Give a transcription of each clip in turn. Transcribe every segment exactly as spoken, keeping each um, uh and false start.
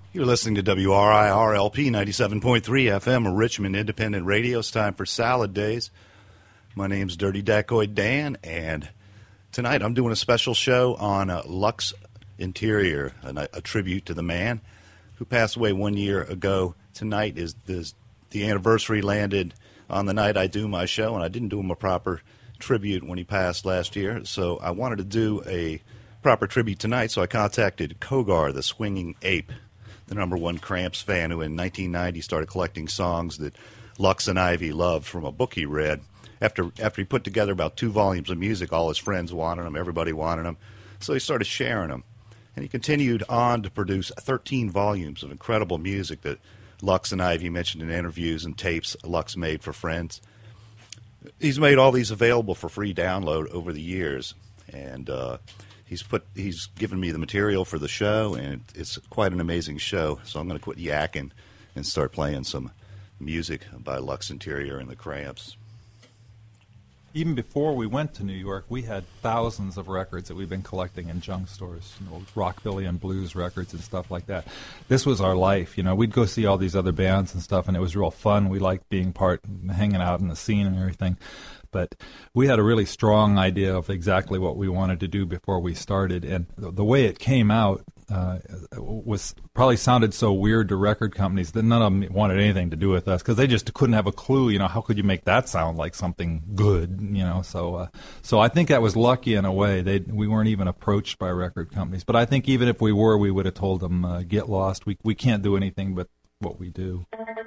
You're listening to W R I R L P ninety-seven point three F M, Richmond Independent Radio. It's time for Salad Days. My name's Dirty Dacoid Dan, and tonight I'm doing a special show on uh, Lux Interior, a, a tribute to the man who passed away one year ago. Tonight is this, the anniversary landed on the night I do my show, and I didn't do him a proper tribute when he passed last year, so I wanted to do a proper tribute tonight, so I contacted Kogar, the swinging ape, the number one Cramps fan, who in nineteen ninety started collecting songs that Lux and Ivy loved from a book he read. After after he put together about two volumes of music, all his friends wanted them, everybody wanted them, so he started sharing them. And he continued on to produce thirteen volumes of incredible music that Lux and Ivy mentioned in interviews and tapes Lux made for friends. He's made all these available for free download over the years, and uh, he's put he's given me the material for the show, and it's quite an amazing show. So I'm going to quit yakking and start playing some music by Lux Interior and the Cramps. Even before we went to New York, we had thousands of records that we've been collecting in junk stores, you know, rockabilly and blues records and stuff like that. This was our life, you know. We'd go see all these other bands and stuff, and it was real fun. We liked being part, hanging out in the scene and everything. But we had a really strong idea of exactly what we wanted to do before we started, and the, the way it came out uh, was probably sounded so weird to record companies that none of them wanted anything to do with us because they just couldn't have a clue. You know, how could you make that sound like something good? You know, so uh, so I think that was lucky in a way. They we weren't even approached by record companies, but I think even if we were, we would have told them, uh, "Get lost. We we can't do anything but what we do."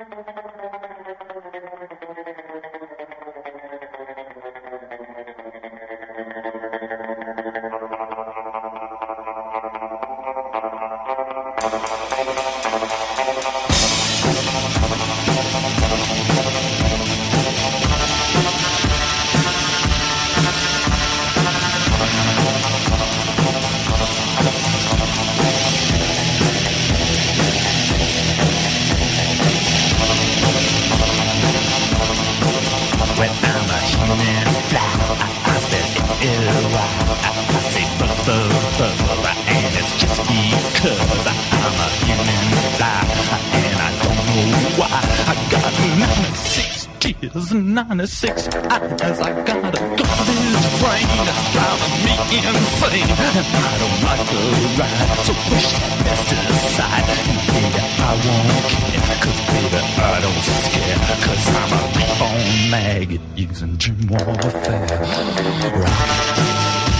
ninety-six eyes, I got a garbage brain that's driving me insane, and I don't like to ride, so push that mess to the side, and baby, I won't care, cause baby, I don't scare, cause I'm a reborn maggot using gym warfare. Rock.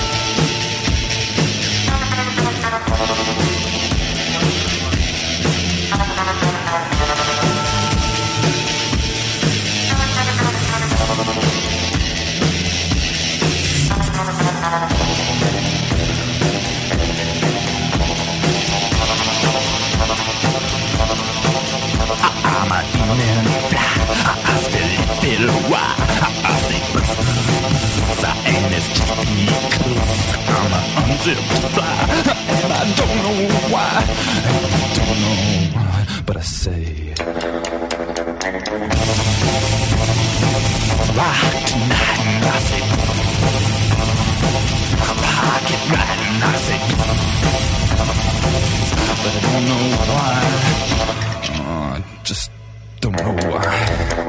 I'm a human fly, I still feel why, I say bzzz, and it's just because I'm a unzipped fly, and I don't know why, and I don't know why, but I say rock tonight, and I say rock it right, and I say but I don't know why, uh, just don't know why.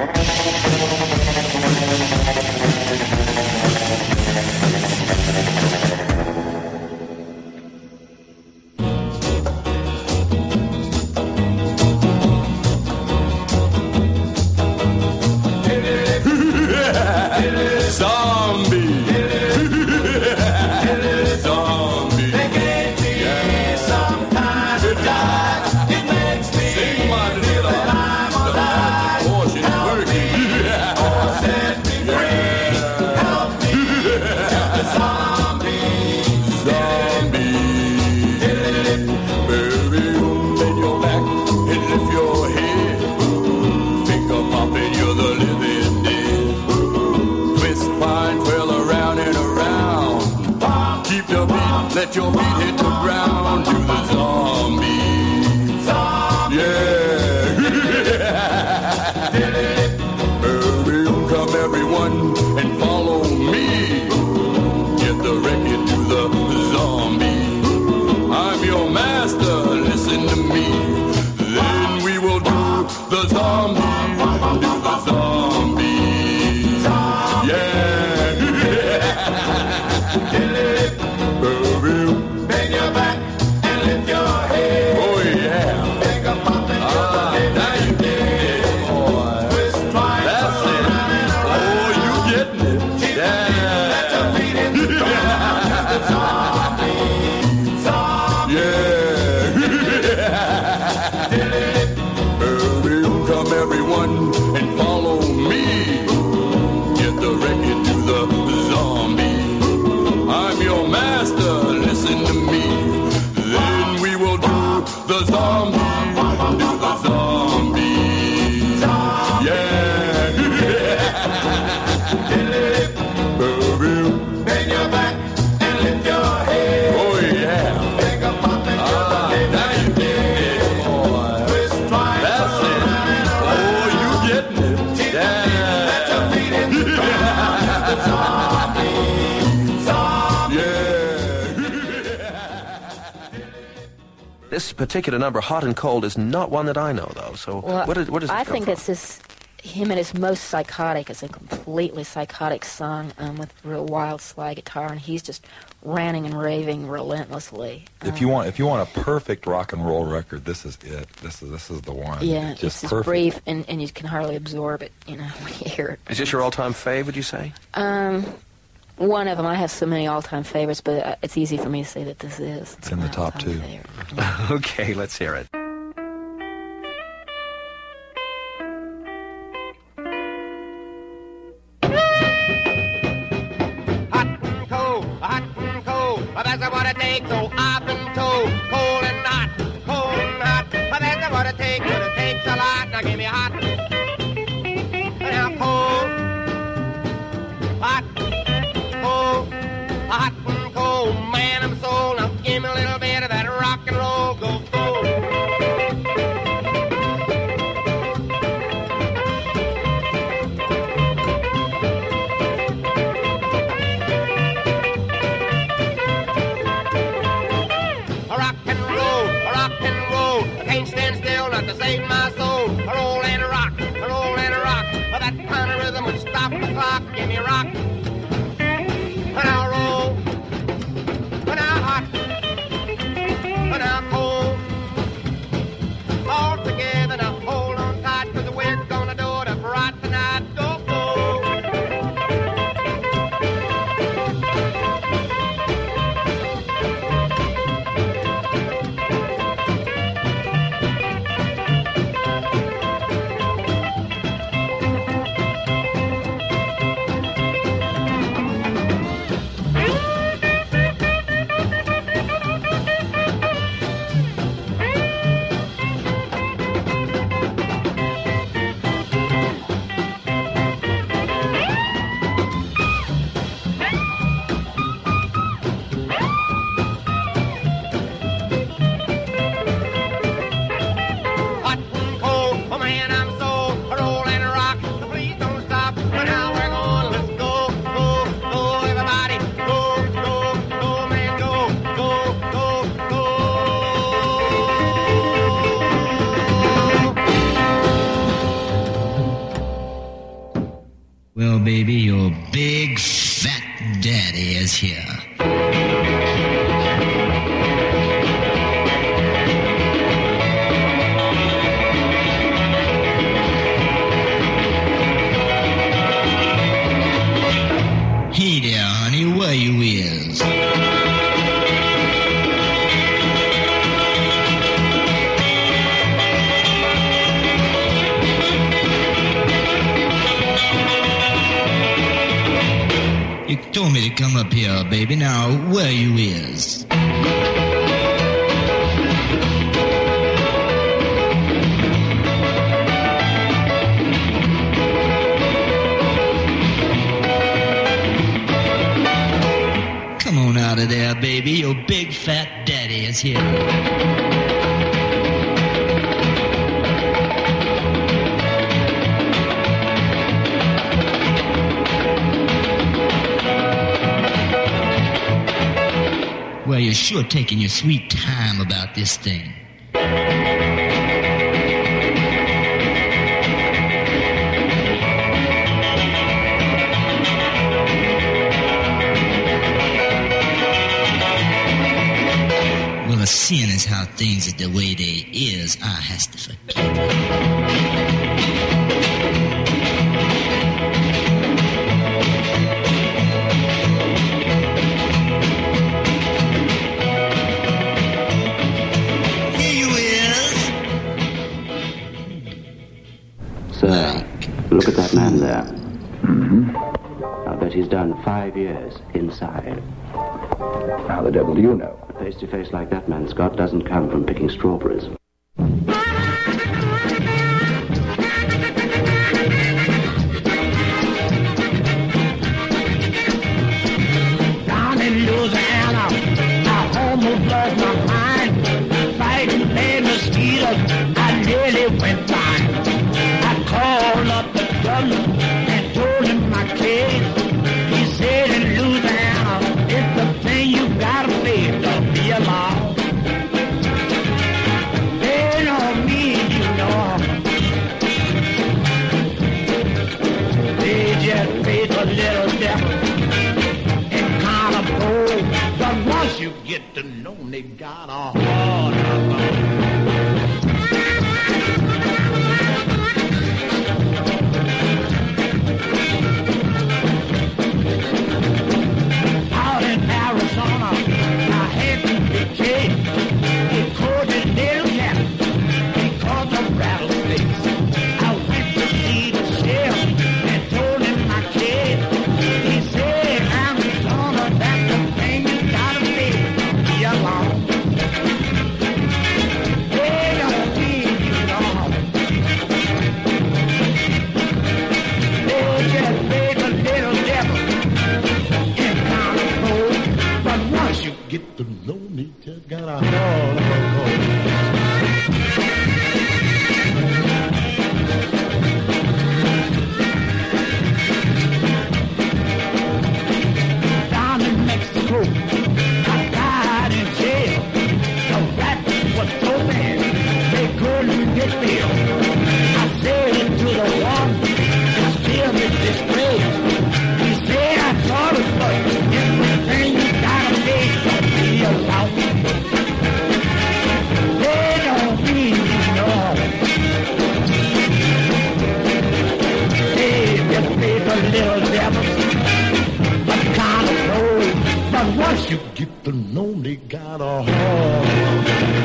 Let your feet hit the ground to the zombie. Zombie. Yeah. Hurry on, come everyone and follow me. Get the record to the zombie. I'm your master, listen to me. Yeah. Come everyone and follow me. Get the record to the zombie. I'm your master, listen to me. Then we will do the zombie, do the zombie. Yeah. Bend your back and lift your head. Oh yeah. Take a pop and ah, now you get it, boy. Twist, twice, that's it. Oh, you getting it. Yeah. Let your feet in the ground. The zombie. Zombie. This particular number, Hot and Cold, is not one that I know, though. So Well, what, is, what does it I come think from? it's his, him at his most psychotic. It's a completely psychotic song um, with real wild slide guitar, and he's just ranting and raving relentlessly. If you want, if you want a perfect rock and roll record, this is it. This is this is the one. Yeah, just it's just perfect. brief, and, and you can hardly absorb it, you know, when you hear it. Is this your all-time fave, would you say? Um, one of them. I have so many all-time favorites, but uh, it's easy for me to say that this is. It's in the my top all-time two. favorite. Okay, let's hear it. Hot and cold, hot and cold, but that's what it takes. So I've been told, cold and hot, cold and hot, but that's what it takes. But it takes a lot. Now give me hot, now cold, hot, cold, hot and cold. Man, I'm sold. Now give me a little bit of that rock and roll. Go cold. Rock and roll, rock and roll. I can't stand still, not to save my soul. Roll and rock, roll and rock. That kind of rhythm would stop the clock. Give me rock. Now roll. Now hot. Now cold. All together, now hold on tight, 'cause we're gonna do it up right tonight. Go, go. Hot and cold, oh man, I'm so roll and rock. So please don't stop. But now we're going, let's go, go, go, everybody, go, go, go, man, go, go, go, go. Well, baby, your big fat daddy is here. Hey there, honey, where you is? You told me to come up here, baby. Now, where you is? Come on out of there, baby. Your big fat daddy is here. Well, you're sure taking your sweet time about this thing. Well, seeing as how things is the way they is, I has to forget it. that man there. Mm-hmm. I'll bet he's done five years inside. How the devil do you know? A face-to-face like that man, Scott, doesn't come from picking strawberries. Down in Louisiana, a homo blows my mind. Fighting bad mosquitoes, I nearly went blind. I called up the governor and told him my case. He said in Louisiana, it's the thing you gotta face, don't be alarmed. They don't mean you know. They just face a little devil and kind of bold. But once you get to know them, they got a heart of gold. Out in Arizona, I had to be chased. He caught a little cat. He caught a rattlesnake. I went to see the sheriff and told him my case. He said, Arizona, that's the thing you gotta be. Be alone. They don't mean you know. They just made a little devil in kind of cold. But once you get to know me, just got a heart of gold. Down in Mexico, I died in jail. The rap was so bad, they couldn't get bail. I said it to the one that still is disgraced. He said I thought it was everything you gotta make to be alone. They don't mean you know. They just made a little devil, but kind of cold. But once you get to know they got a heart.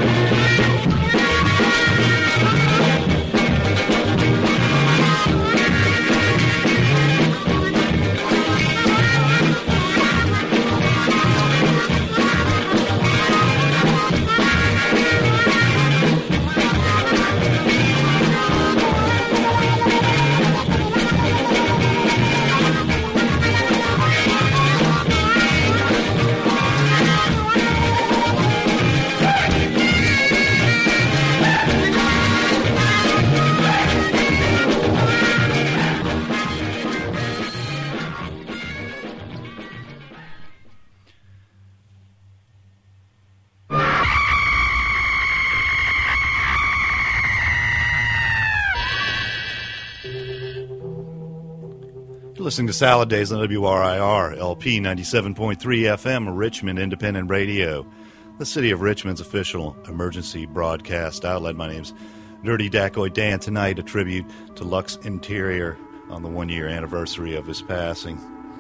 Listening to Salad Days on W R I R, L P ninety-seven point three F M, Richmond Independent Radio, the city of Richmond's official emergency broadcast outlet. My name's Dirty Dacoit Dan. Tonight, a tribute to Lux Interior on the one-year anniversary of his passing.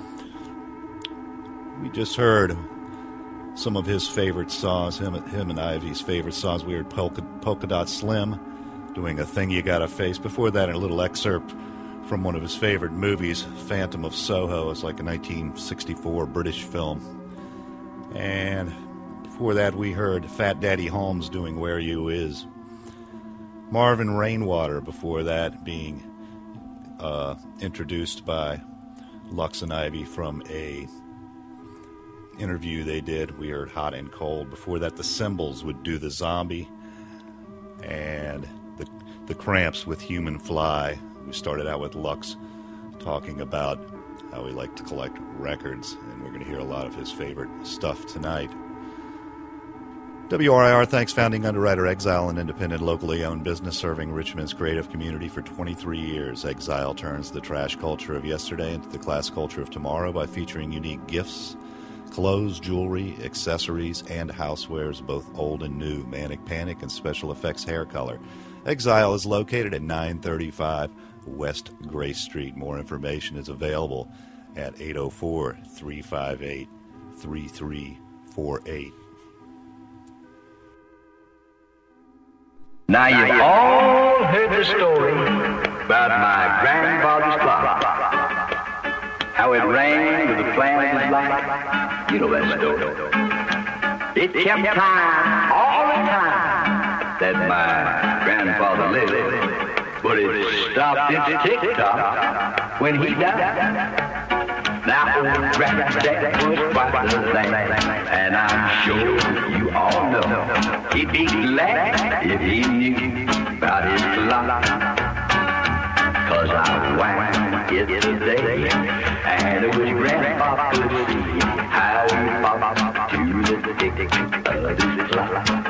We just heard some of his favorite songs, him, him and Ivy's favorite songs. We heard Polka, Polka Dot Slim doing A Thing You Gotta Face. Before that, a little excerpt from one of his favorite movies, Phantom of Soho. It's like a nineteen sixty-four British film. And before that, we heard Fat Daddy Holmes doing Where You Is. Marvin Rainwater, before that, being uh, introduced by Lux and Ivy from a interview they did. We heard Hot and Cold. Before that, the Symbols would do The Zombie. And the, the Cramps with Human Fly. We started out with Lux talking about how he liked to collect records, and we're going to hear a lot of his favorite stuff tonight. W R I R thanks founding underwriter Exile, an independent, locally owned business serving Richmond's creative community for twenty-three years. Exile turns the trash culture of yesterday into the class culture of tomorrow by featuring unique gifts, clothes, jewelry, accessories, and housewares, both old and new, Manic Panic, and special effects hair color. Exile is located at nine thirty-five West Grace Street. More information is available at eight oh four, three five eight, three three four eight. Now, you've all heard the story about my grandfather's clock. How it rang with the flash of light. You know that story. It kept time all the time that my grandfather lived. But it stopped its tick-tock when he died. Now, old Granny Jack was quite the thing, and I'm sure you all know he'd be glad if he knew about his clock. Cause I whacked it today, and it was Grandpa could see how he popped to the tick of his clock.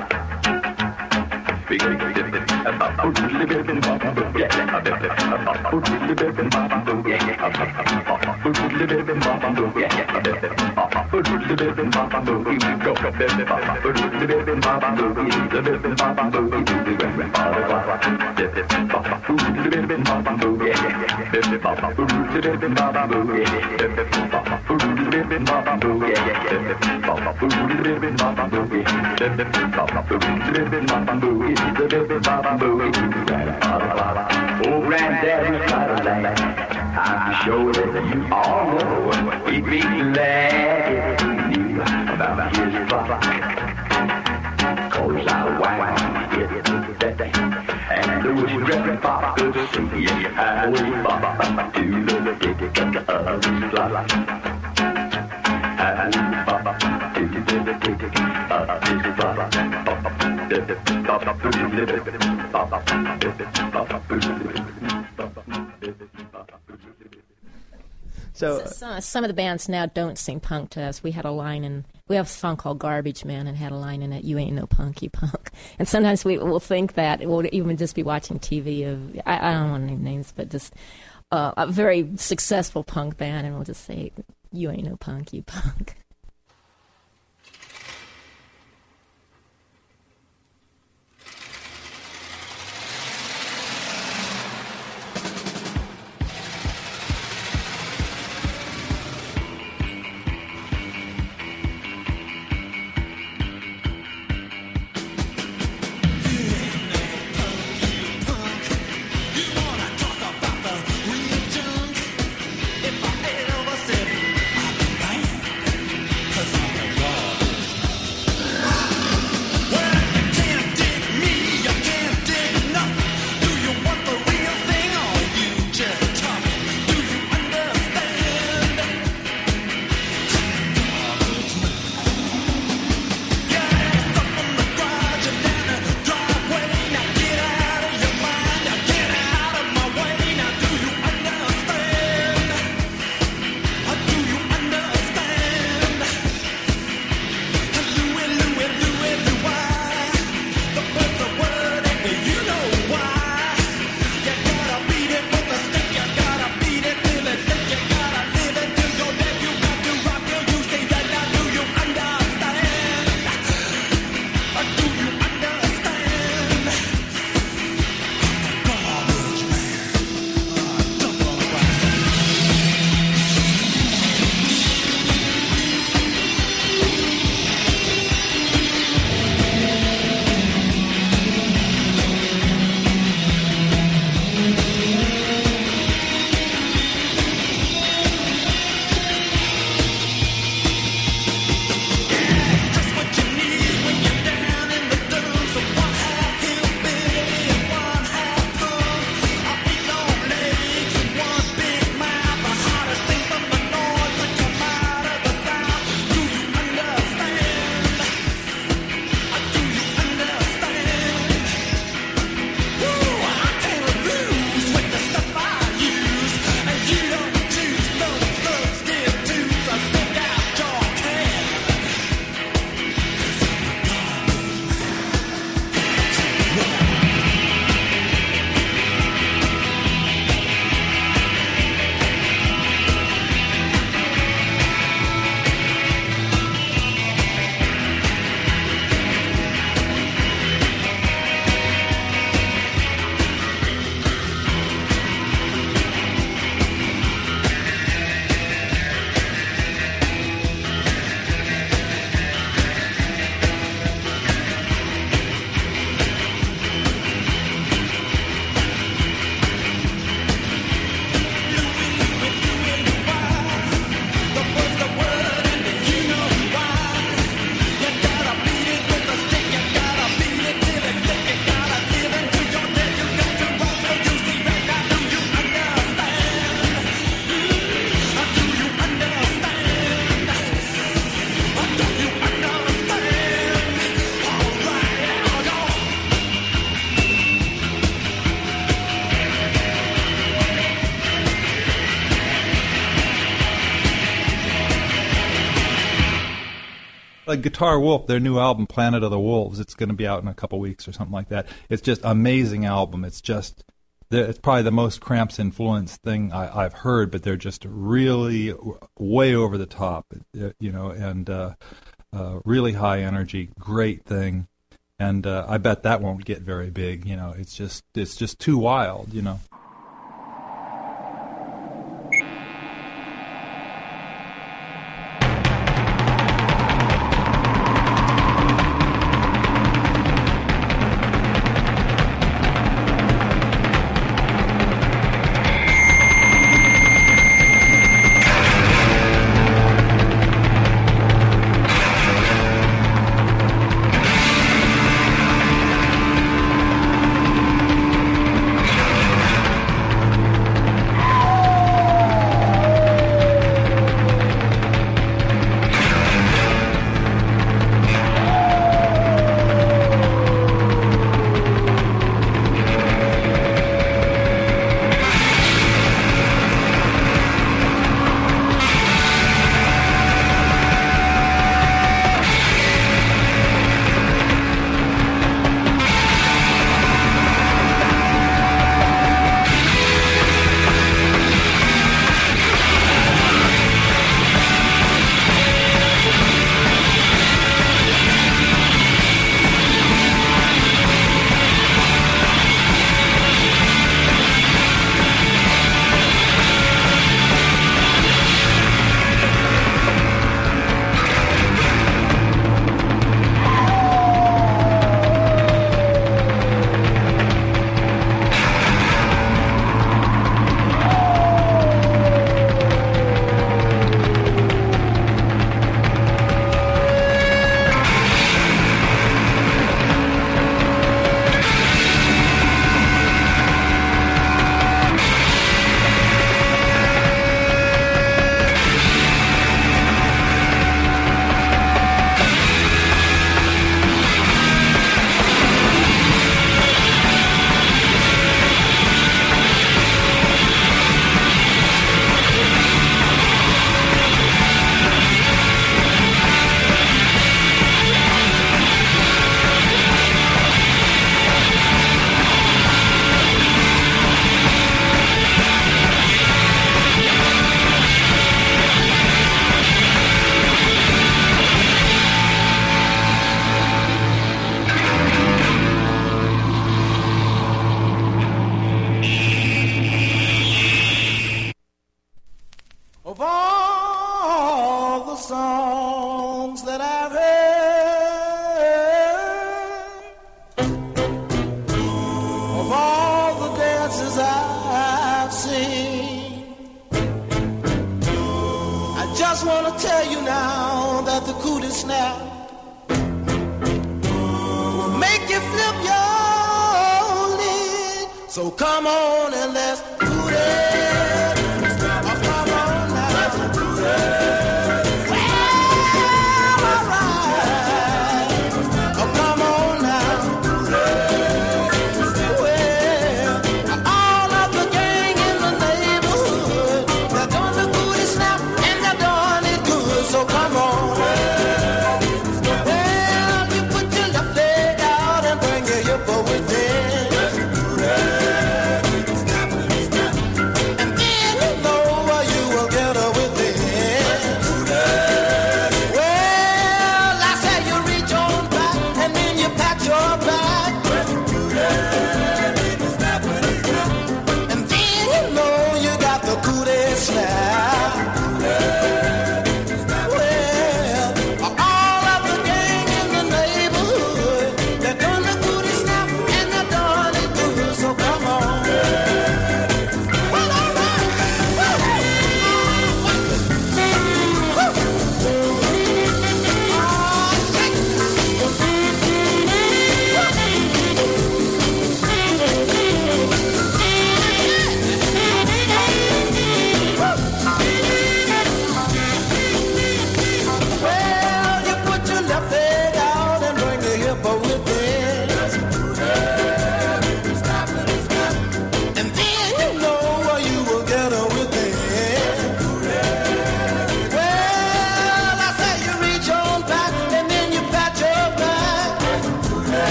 Oh, Granddad was quite a lad. I'm sure that you all know he'd be glad if he knew about his clock. Cause I whacked it today, and there was Grandpa could see how he popped to the tick of his clock. How he popped to the tick of his clock. So, so some of the bands now don't sing punk to us. We had a line in, we have a song called Garbage Man and had a line in it, you ain't no punk, you punk. And sometimes we will think that, we'll even just be watching T V of, I, I don't want to name names, but just uh, a very successful punk band, and we'll just say, you ain't no punk, you punk. If I ever said, I've been banned. Like Guitar Wolf, their new album, Planet of the Wolves, it's going to be out in a couple weeks or something like that. It's just an amazing album. It's just, it's probably the most Cramps influenced thing I, I've heard, but they're just really way over the top, you know, and uh, uh, really high energy, great thing. And uh, I bet that won't get very big, you know. It's just, it's just too wild, you know. Well, you put your left leg out and bring your hip over there.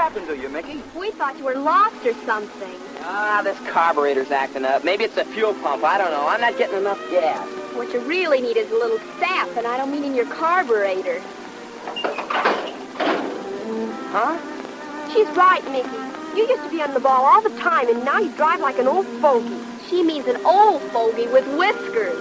happened to you, Mickey? We thought you were lost or something. Ah, this carburetor's acting up. Maybe it's the fuel pump. I don't know. I'm not getting enough gas. What you really need is a little sap, and I don't mean in your carburetor. Huh? She's right, Mickey. You used to be on the ball all the time, and now you drive like an old fogey. She means an old fogey with whiskers.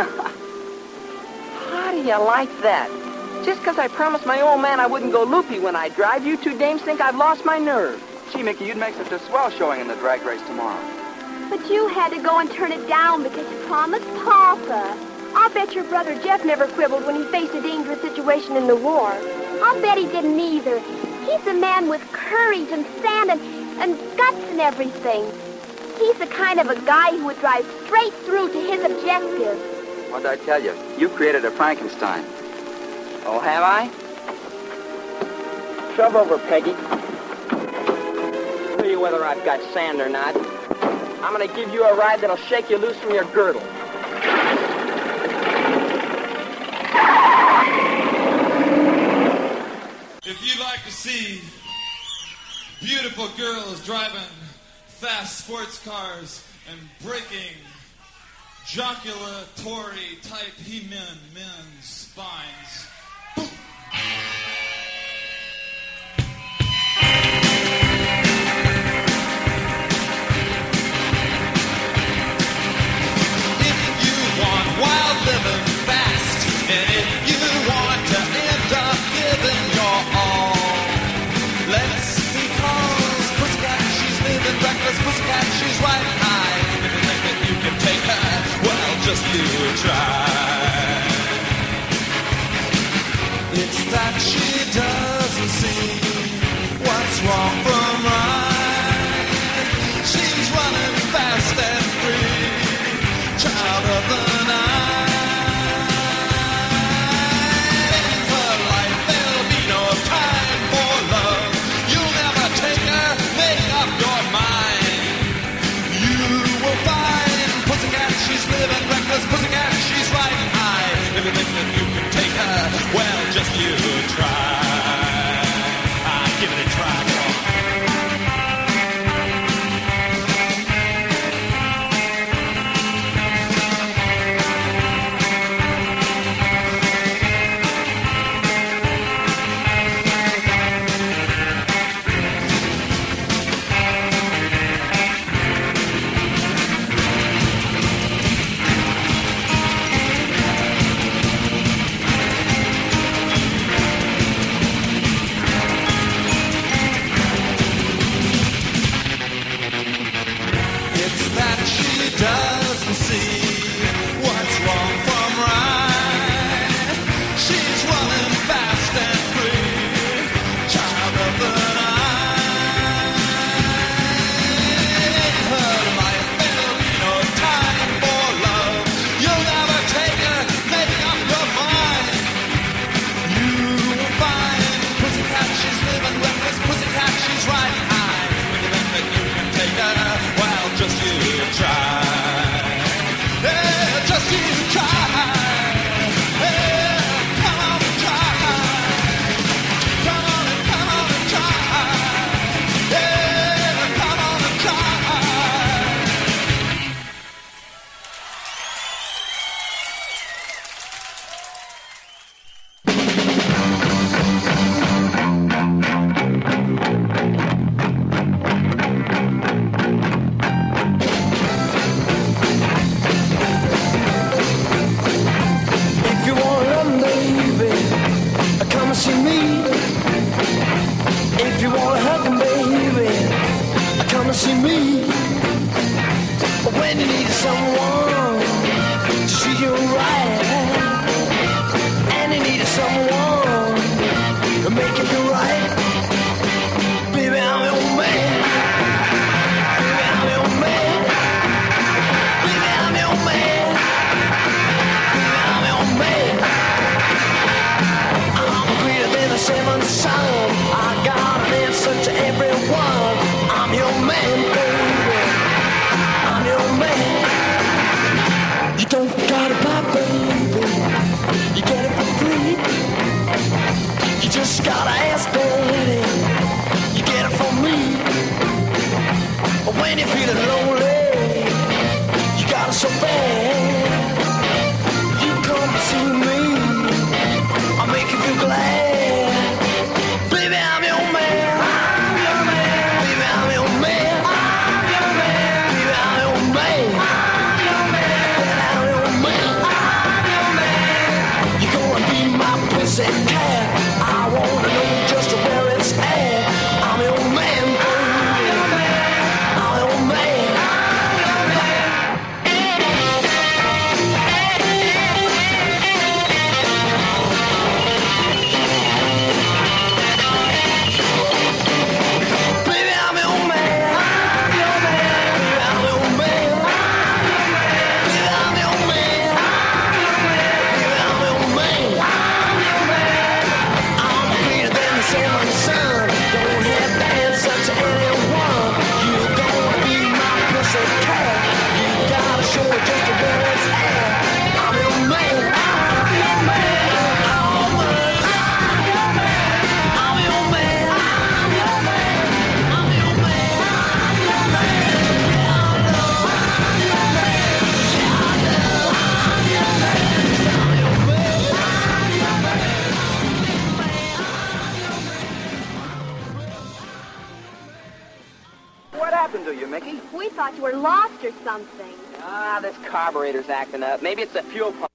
How do you like that? Just because I promised my old man I wouldn't go loopy when I drive, you two dames think I've lost my nerve. Gee, Mickey, you'd make such a swell showing in the drag race tomorrow. But you had to go and turn it down because you promised Papa. I'll bet your brother Jeff never quibbled when he faced a dangerous situation in the war. I'll bet he didn't either. He's a man with courage and sand and, and guts and everything. He's the kind of a guy who would drive straight through to his objective. What did I tell you? You created a Frankenstein. Oh, have I? Shove over, Peggy. See whether I've got sand or not. I'm going to give you a ride that'll shake you loose from your girdle. If you like to see beautiful girls driving fast sports cars and breaking joculatory type he-men men's spines, wild living fast, and if you want to end up giving your all, let's because Pussycat, she's living reckless. Pussycat, she's riding high. If you think that you can take her, well, just you try. It's that she doesn't see what's wrong from right. She's running fast and free, child of the Pussycat, she's riding high. If you think that you can take her, well, just you try. Ah, give it a try, just gotta ask, baby. You get it from cat. I wanna know just where it's at. I'm your man, baby. I'm your man. Baby, I'm your man. I'm your man. I'm your man. Baby, I'm your man. Baby, I'm your man. I'm greener than the summer sun. Don't have to answer to anyone. You're gonna be my pussy cat. You gotta show it just where it's at. I'm your man. I'm your man. I'm your man. I'm your man. I'm your man. I'm your man. I'm your man. What happened to you, Mickey? We thought you were lost or something. Ah, this carburetor's acting up. Maybe it's the fuel pump.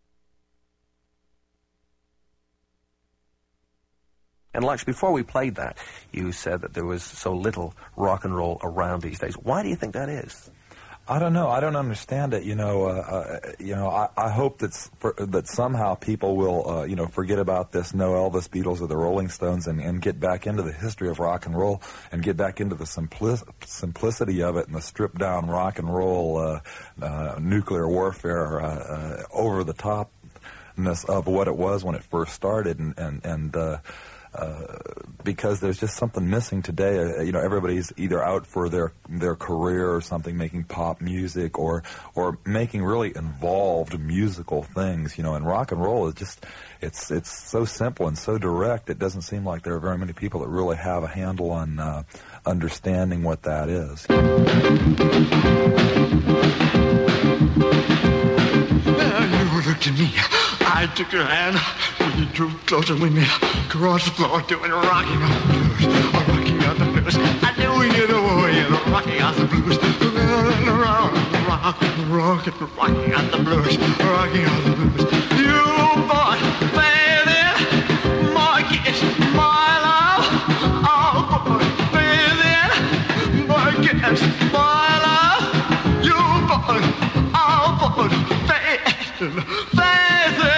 And Lux, before we played that, you said that there was so little rock and roll around these days. Why do you think that is? I don't know. I don't understand it. You know, uh, uh, you know. I, I hope that for, that somehow people will, uh, you know, forget about this no Elvis, Beatles, or the Rolling Stones, and, and get back into the history of rock and roll, and get back into the simpli- simplicity of it, and the stripped down rock and roll, uh, uh, nuclear warfare, uh, uh, over the topness of what it was when it first started, and and and. Uh, Uh, because there's just something missing today. Uh, you know, everybody's either out for their their career or something, making pop music or or making really involved musical things. You know, and rock and roll is just it's it's so simple and so direct. It doesn't seem like there are very many people that really have a handle on uh, understanding what that is. You looked at me. I took your hand. We drew closer. We made across the floor doing rocking out the blues. Rocking out the blues. I knew you the way you rocking out the blues. Around, around, rocking, rocking, rocking out the blues. Rocking out the blues. You boy, baby, my kiss, my love. Oh boy, baby, my kiss, my love. You boy, oh boy, baby, baby.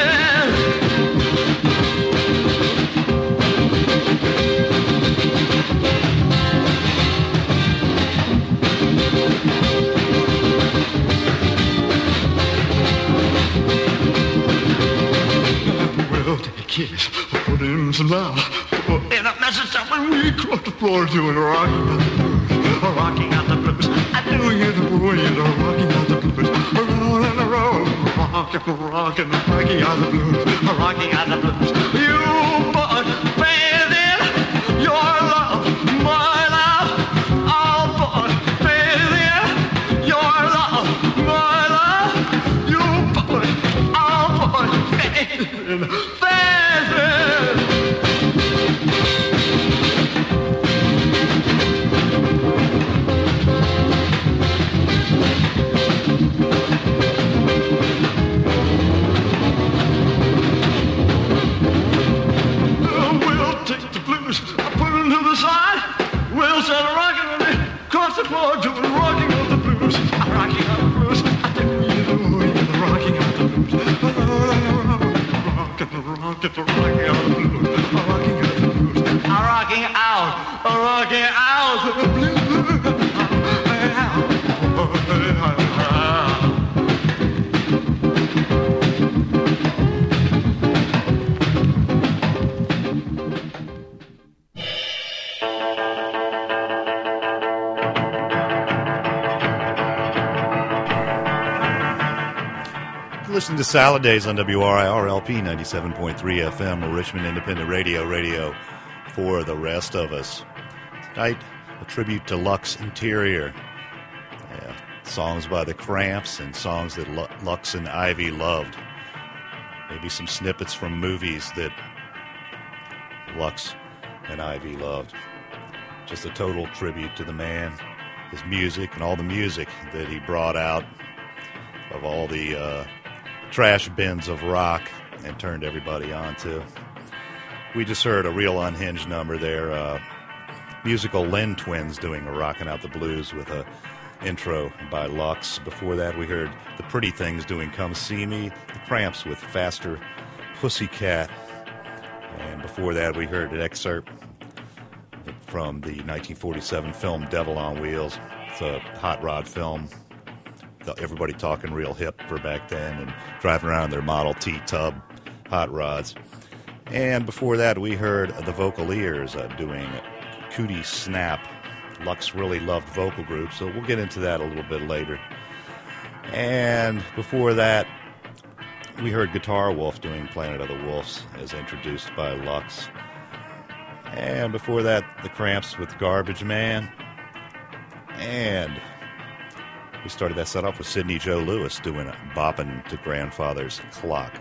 We'll take a kiss, put in some love, put in a message up when we cross the floor doing rocking out the blues, rocking out the blues. I knew you the boy, you're rocking out the blues, around and around, rocking, rocking, rocking out the blues, rocking out the blues. You but baby, your love, my love, oh but baby, your love, my love, you but, oh but baby, baby. Across the floor doing rocking of the blues. I'm rocking out the blues. I tell you the way you're rocking out the blues. Rocking, rocking, rocking out the blues. I'm rocking out the blues. I'm rocking out, I'm rocking out the blues. Listen to Salad Days on W R I R L P ninety-seven point three F M, Richmond Independent Radio, radio for the rest of us. Tonight, a tribute to Lux Interior. Yeah, songs by the Cramps and songs that Lux and Ivy loved. Maybe some snippets from movies that Lux and Ivy loved. Just a total tribute to the man, his music, and all the music that he brought out of all the uh, trash bins of rock and turned everybody on to. We just heard a real unhinged number there. Uh, musical Lynn Twins doing a Rockin' Out the Blues with a intro by Lux. Before that, we heard the Pretty Things doing Come See Me, the Cramps with Faster Pussycat. And before that, we heard an excerpt from the nineteen forty-seven film Devil on Wheels. It's a hot rod film. Everybody talking real hip for back then and driving around their Model T tub hot rods. And before that, we heard the Vocaleers uh, doing Cootie Snap. Lux really loved vocal groups, so we'll get into that a little bit later. And before that, we heard Guitar Wolf doing Planet of the Wolves, as introduced by Lux. And before that, the Cramps with Garbage Man. And we started that set off with Sidney Joe Lewis doing a Boppin' to Grandfather's Clock.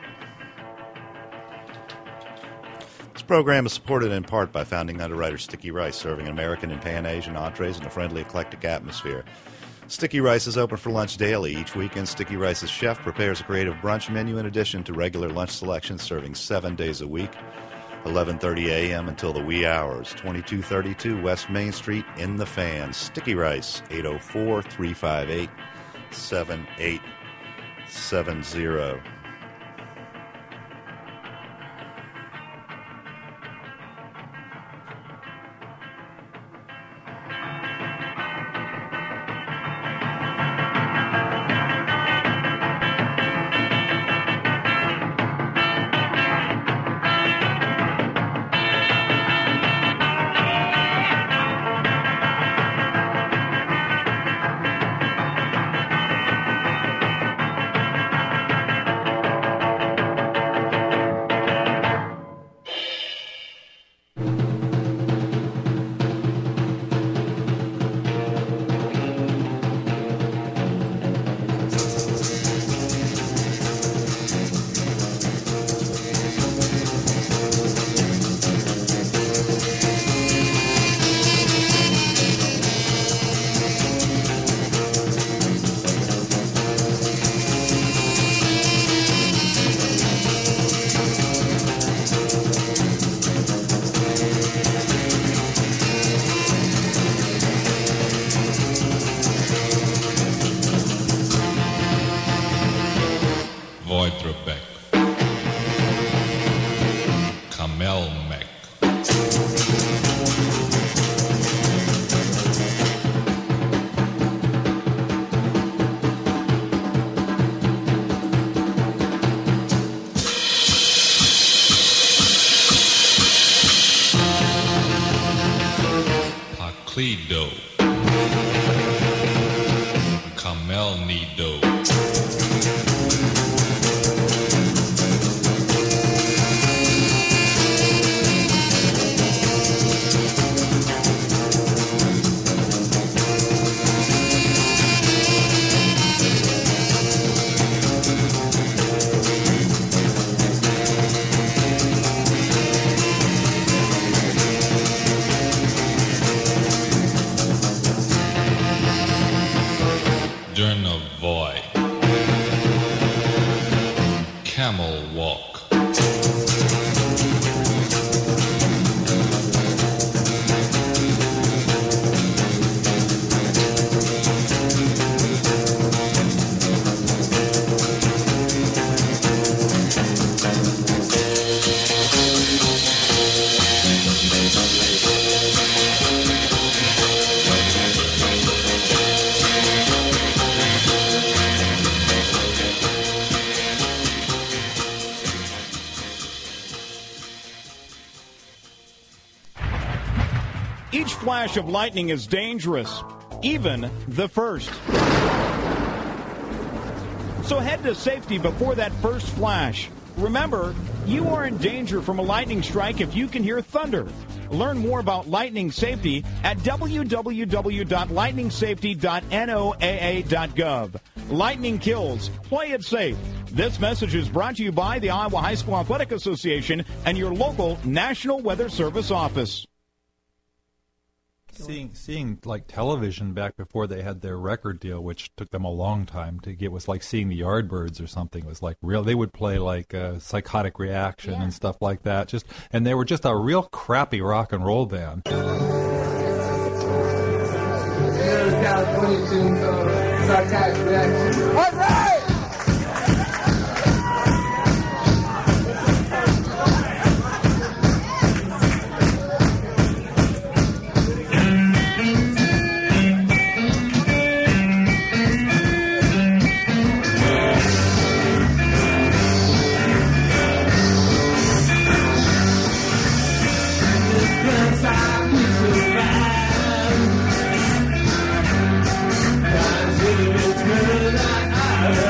This program is supported in part by founding underwriter Sticky Rice, serving American and Pan-Asian entrees in a friendly, eclectic atmosphere. Sticky Rice is open for lunch daily. Each weekend, Sticky Rice's chef prepares a creative brunch menu in addition to regular lunch selections, serving seven days a week, eleven thirty a.m. until the wee hours. twenty-two thirty-two West Main Street in the Fan. Sticky Rice, eight oh four, three five eight, seven eight seven zero. Cledo, Camel Nido. Camel walk. Each flash of lightning is dangerous, even the first. So head to safety before that first flash. Remember, you are in danger from a lightning strike if you can hear thunder. Learn more about lightning safety at w w w dot lightning safety dot n o a a dot gov. Lightning kills. Play it safe. This message is brought to you by the Iowa High School Athletic Association and your local National Weather Service office. store. Seeing, seeing like television back before they had their record deal, which took them a long time to get, was like seeing the Yardbirds or something. It was like real. They would play like uh, Psychotic Reaction yeah. and stuff like that. Just and they were just a real crappy rock and roll band. California tune called Psychotic Reaction. All right! I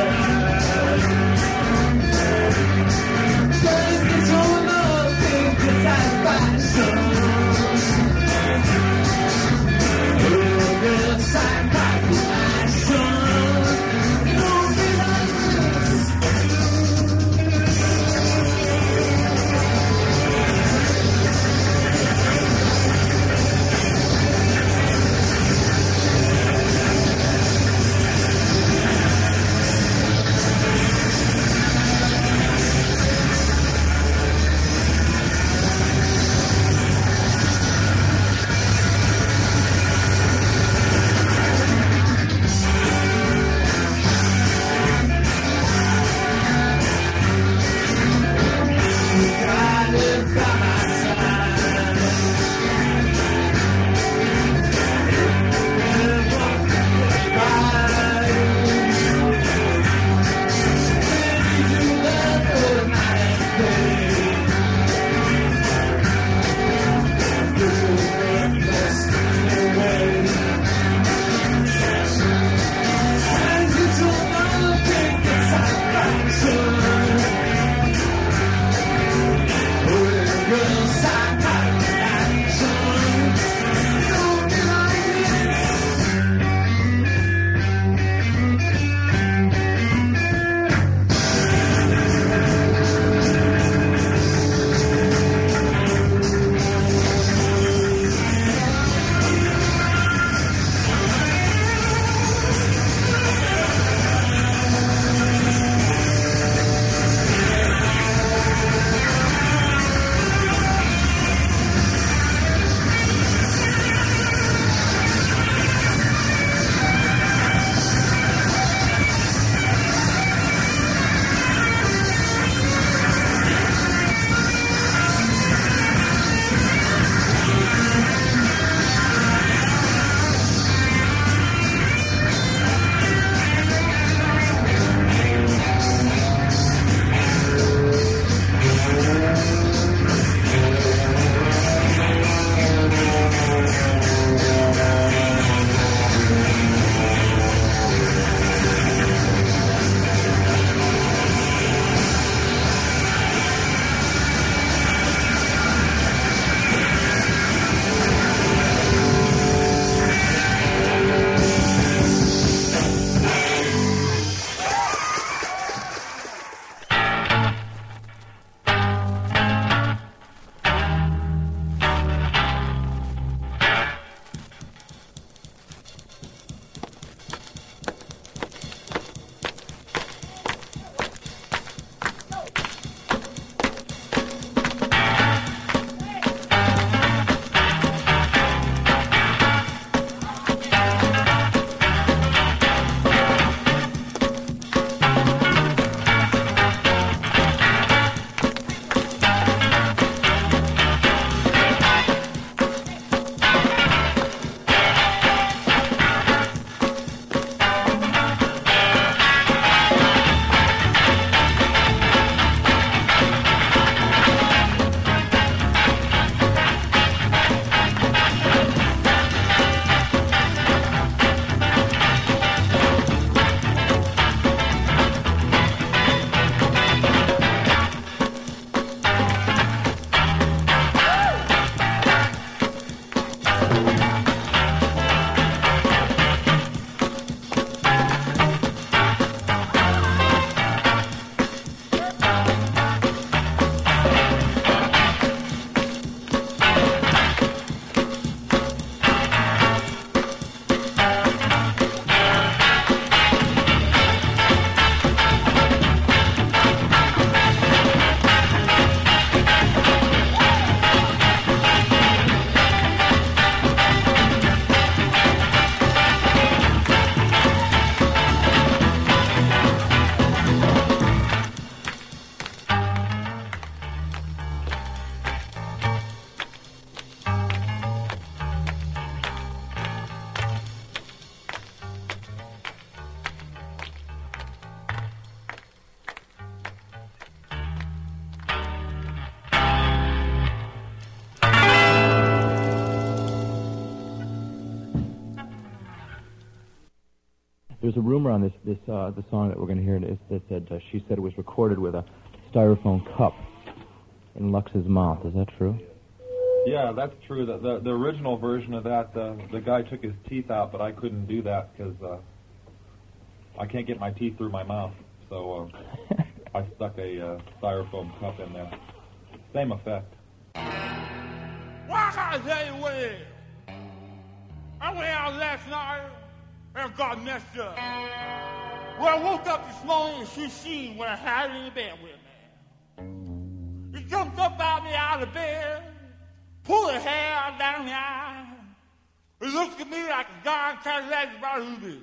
There's a rumor on this this uh, the song that we're going to hear that, that said uh, she said it was recorded with a styrofoam cup in Lux's mouth. Is that true? Yeah, that's true. The, the, the original version of that, uh, the guy took his teeth out, but I couldn't do that because uh, I can't get my teeth through my mouth. So uh, I stuck a uh, styrofoam cup in there. Same effect. Why can't I tell you what it is? I went out last night and got messed up. Well, I woke up this morning and she seen what I had in the bed with me. He jumped up out me out of bed, pulled her hair down the eye. He looked at me like a darn Cadillac about who did.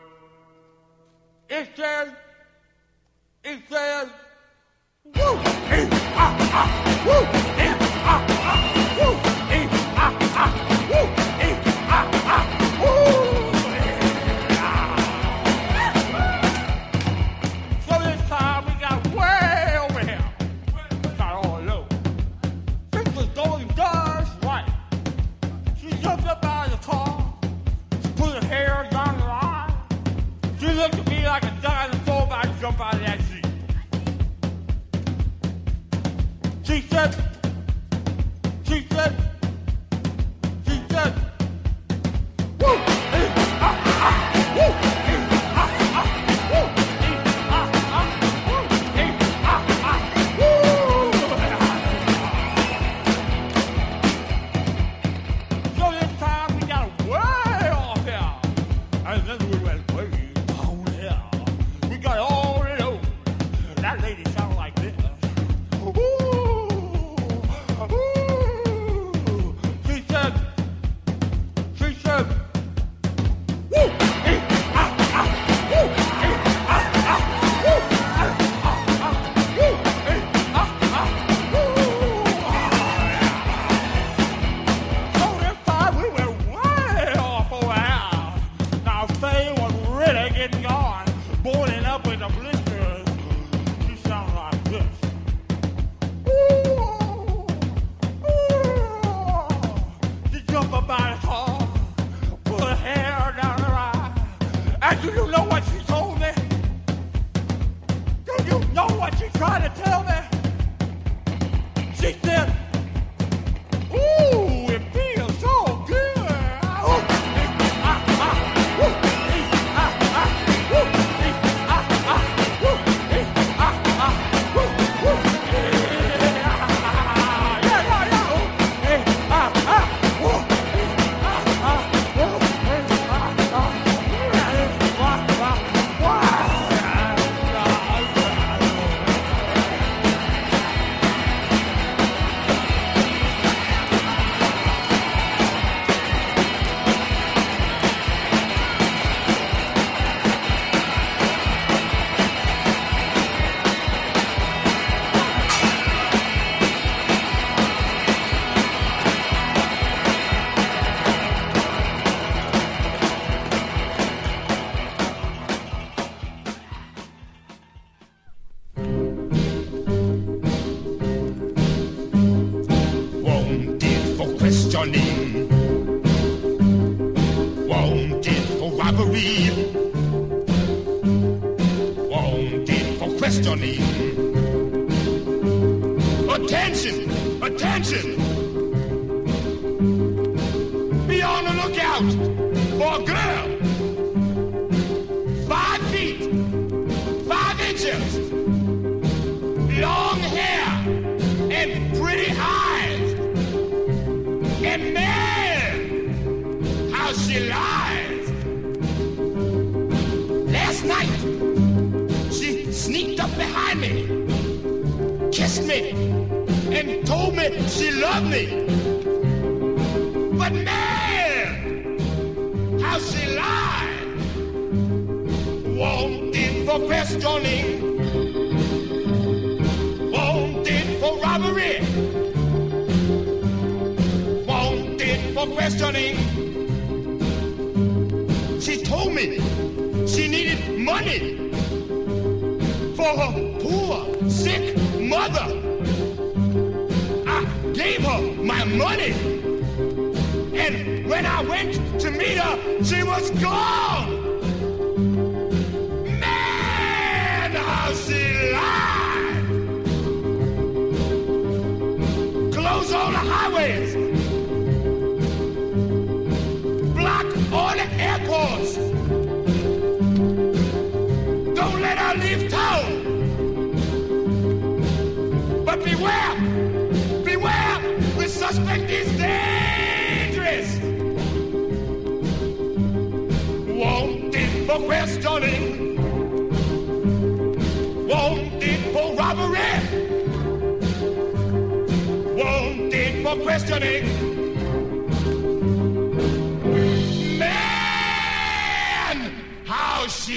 It said, it said, woo, eh, ah, ah, woo, eh, ah, ah, woo, eh, ah, ah, woo, eh, ah, ah, woo, eh, ah. So this time we got way over here. Got all low. Things was going just right. She jumped up out of the car. She put her hair down the line. She looked at me like a dinosaur about to jump out of that seat. She said, she said, she said, woo, eh, ah, ah, woo, eh, ah, ah, woo, eh, ah, ah, woo, eh, ah, ah, woo. So this time we got way off here, and then we went way down here. We got all it over. That lady sounded like this. Do you know what she told me? Do you know what she tried to tell me? She said, ooh, it feels so good. Ooh, eh, ah, ah, ooh, eh, ah, ah, ooh, eh, ah, ah, ooh, eh, ah, ah, ooh, ooh, eh, ah, yeah, yeah, yeah, ooh, eh, ah, ah, ooh, eh, ah, ah, ooh, eh, ah, ah. questioning, wanted for robbery, wanted for questioning. Attention, attention! Be on the lookout for a girl, five feet, five inches, long hair and pretty eyes. And man, how she lies. Last night, she sneaked up behind me, kissed me, and told me she loved me. But man, how she lied. Wanted for questioning, wanted for robbery, for questioning. She told me she needed money for her poor, sick mother. I gave her my money, and when I went to meet her, she was gone. highways. Block all the airports. Don't let her leave town. But beware, beware, the suspect is dangerous. Wanted for questioning. Wanted for robbery. Wanted for questioning. Man, how she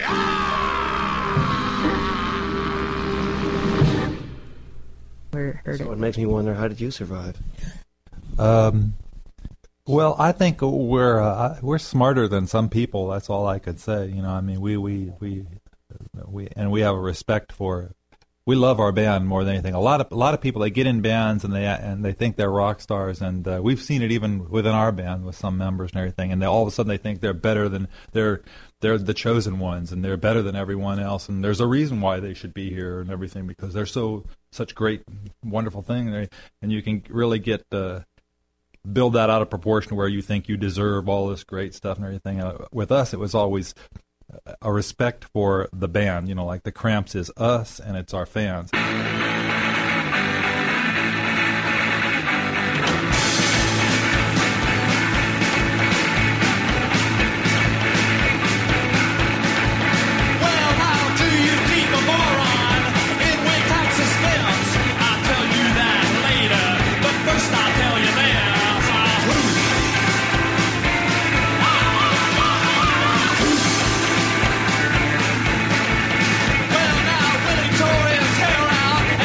So it makes me wonder, how did you survive? Um, well, I think we're uh, we're smarter than some people. That's all I could say. You know, I mean, we we we we and we have a respect for. We love our band more than anything. A lot of a lot of people, they get in bands and they and they think they're rock stars, and uh, we've seen it even within our band with some members and everything. And they, all of a sudden they think they're better than they're they're the chosen ones, and they're better than everyone else. And there's a reason why they should be here and everything, because they're so such great, wonderful thing. And you can really get uh, build that out of proportion where you think you deserve all this great stuff and everything. Uh, with us, it was always a respect for the band, you know, like the Cramps is us and it's our fans. Well, now Willie tore his hair out.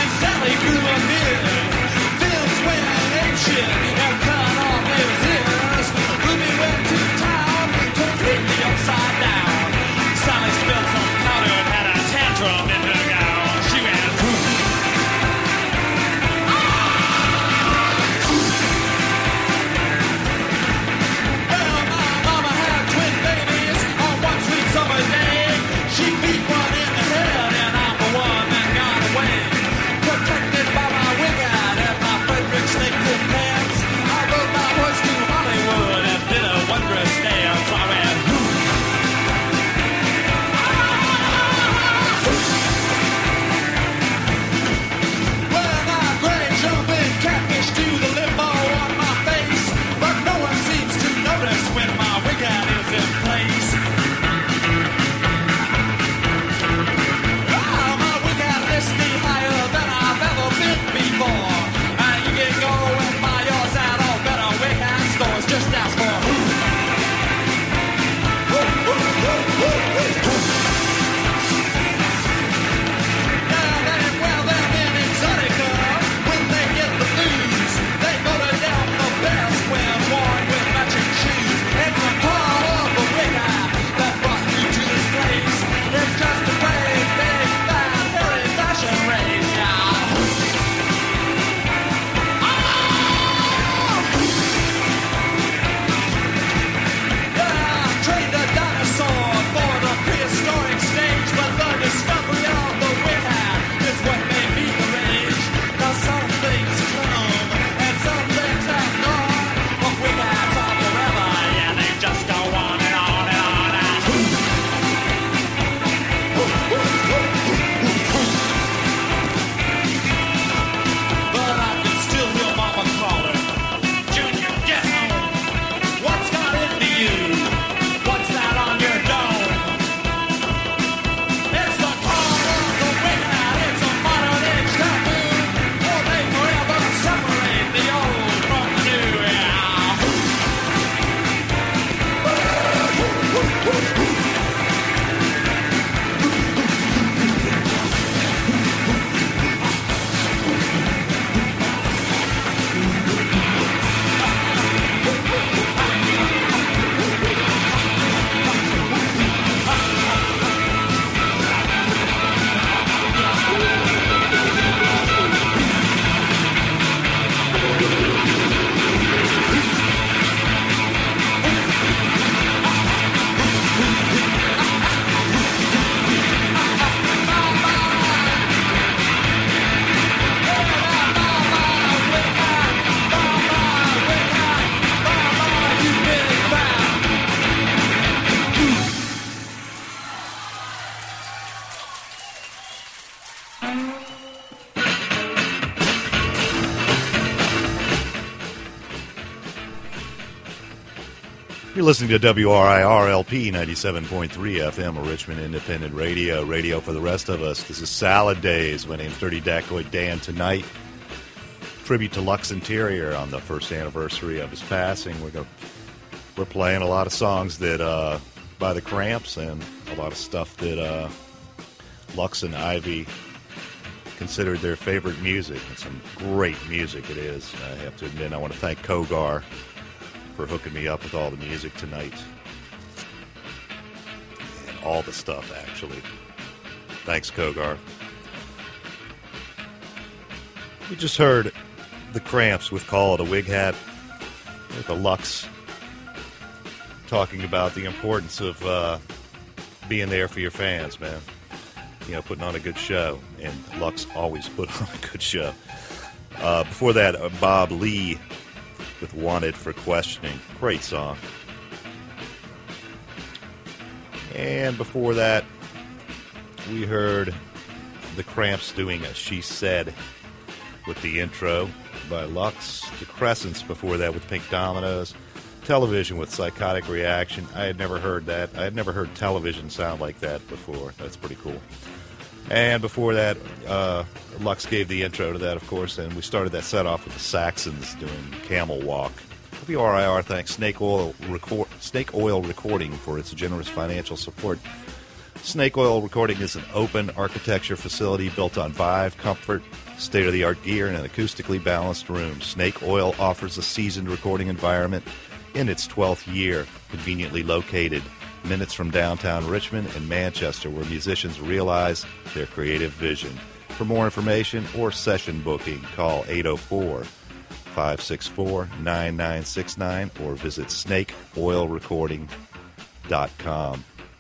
You're listening to W R I R L P ninety-seven point three F M, a Richmond Independent Radio, radio for the rest of us. This is Salad Days. My name's Dirty Dacoit Dan. Tonight, tribute to Lux Interior on the first anniversary of his passing. We're going we're playing a lot of songs that uh, by the Cramps and a lot of stuff that uh, Lux and Ivy considered their favorite music. And some great music it is. I have to admit, I want to thank Kogar for hooking me up with all the music tonight. And all the stuff, actually. Thanks, Kogar. We just heard the Cramps with Call It a Wig Hat. With the Lux talking about the importance of uh, being there for your fans, man. You know, putting on a good show. And Lux always put on a good show. Uh, before that, uh, Bob Lee with Wanted for Questioning. Great song. And before that, we heard the Cramps doing a She Said with the intro by Lux. The Crescents before that with Pink Dominoes. Television with Psychotic Reaction. I had never heard that. I had never heard television sound like that before. That's pretty cool. And before that, uh, Lux gave the intro to that, of course, and we started that set off with the Saxons doing Camel Walk. W R I R thanks Snake Oil, Record- Snake Oil Recording for its generous financial support. Snake Oil Recording is an open architecture facility built on Vive, comfort, state-of-the-art gear, and an acoustically balanced room. Snake Oil offers a seasoned recording environment in its twelfth year, conveniently located minutes from downtown Richmond and Manchester, where musicians realize their creative vision. For more information or session booking, call eight oh four, five six four, nine nine six nine or visit snake oil recording dot com.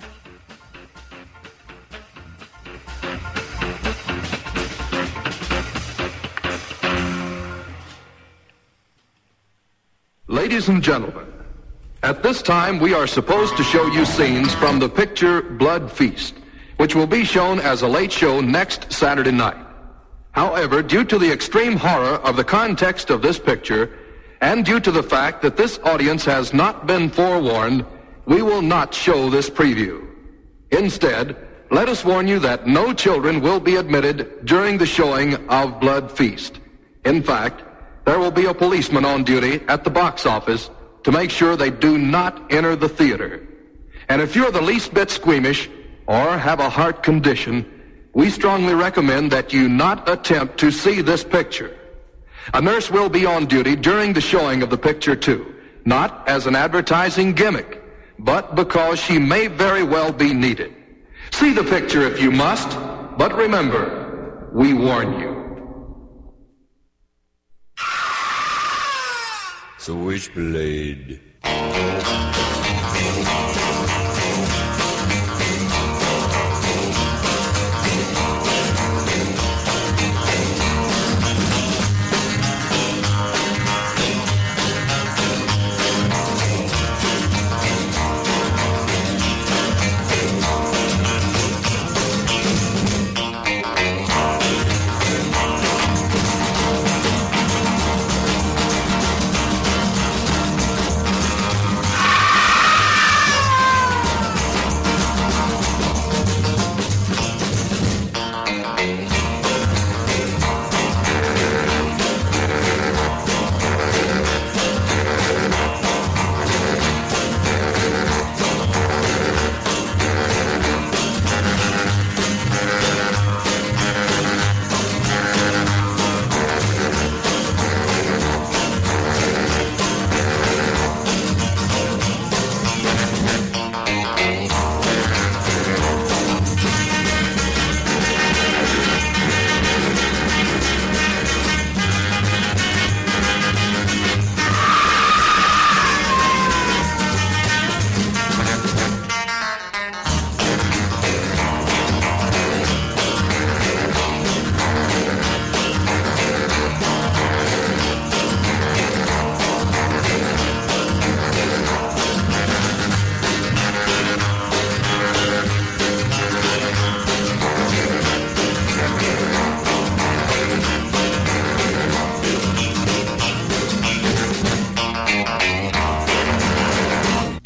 Ladies and gentlemen, at this time, we are supposed to show you scenes from the picture Blood Feast, which will be shown as a late show next Saturday night. However, due to the extreme horror of the context of this picture, and due to the fact that this audience has not been forewarned, we will not show this preview. Instead, let us warn you that no children will be admitted during the showing of Blood Feast. In fact, there will be a policeman on duty at the box office to make sure they do not enter the theater. And if you're the least bit squeamish or have a heart condition, we strongly recommend that you not attempt to see this picture. A nurse will be on duty during the showing of the picture too, not as an advertising gimmick, but because she may very well be needed. See the picture if you must, but remember, we warn you. Switchblade.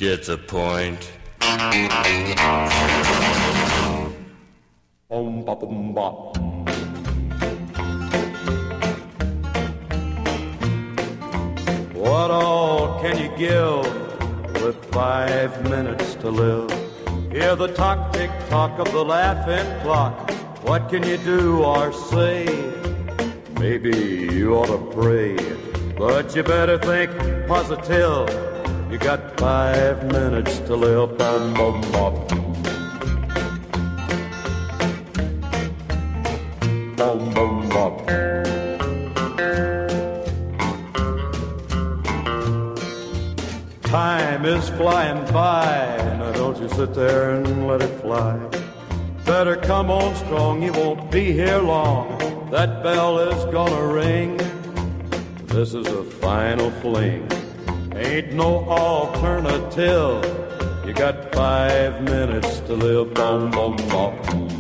get the point? Boom, ba, boom, ba. What all can you give with five minutes to live? Hear the tock, tick, tock of the laughing clock. What can you do or say? Maybe you ought to pray, but you better think positive. You got five minutes to live. Bum, bum, bum. Bum, bum, bum. Time is flying by. Now don't you sit there and let it fly. Better come on strong, you won't be here long. That bell is gonna ring. This is a final fling. Ain't no alternative. You got five minutes to live. Boom, boom, boom.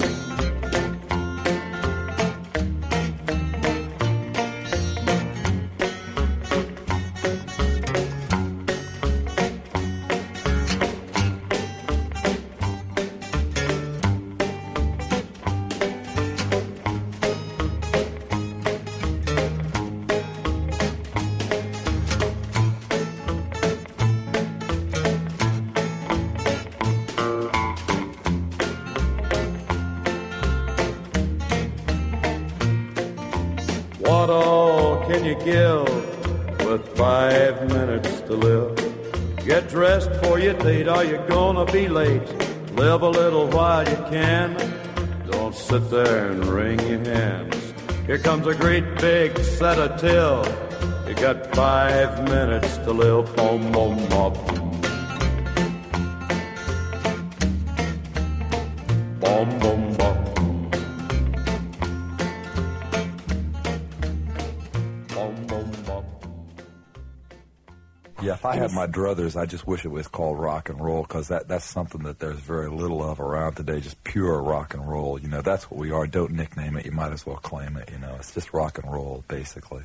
What all can you give with five minutes to live? Get dressed for your date, are you gonna be late? Live a little while you can. Don't sit there and wring your hands. Here comes a great big sedative. You got five minutes to live. Boom, boom, boom. Boom, boom, boom. Yeah, if I had my druthers, I just wish it was called rock and roll, because that, that's something that there's very little of around today, just pure rock and roll. You know, that's what we are. Don't nickname it. You might as well claim it, you know. It's just rock and roll, basically.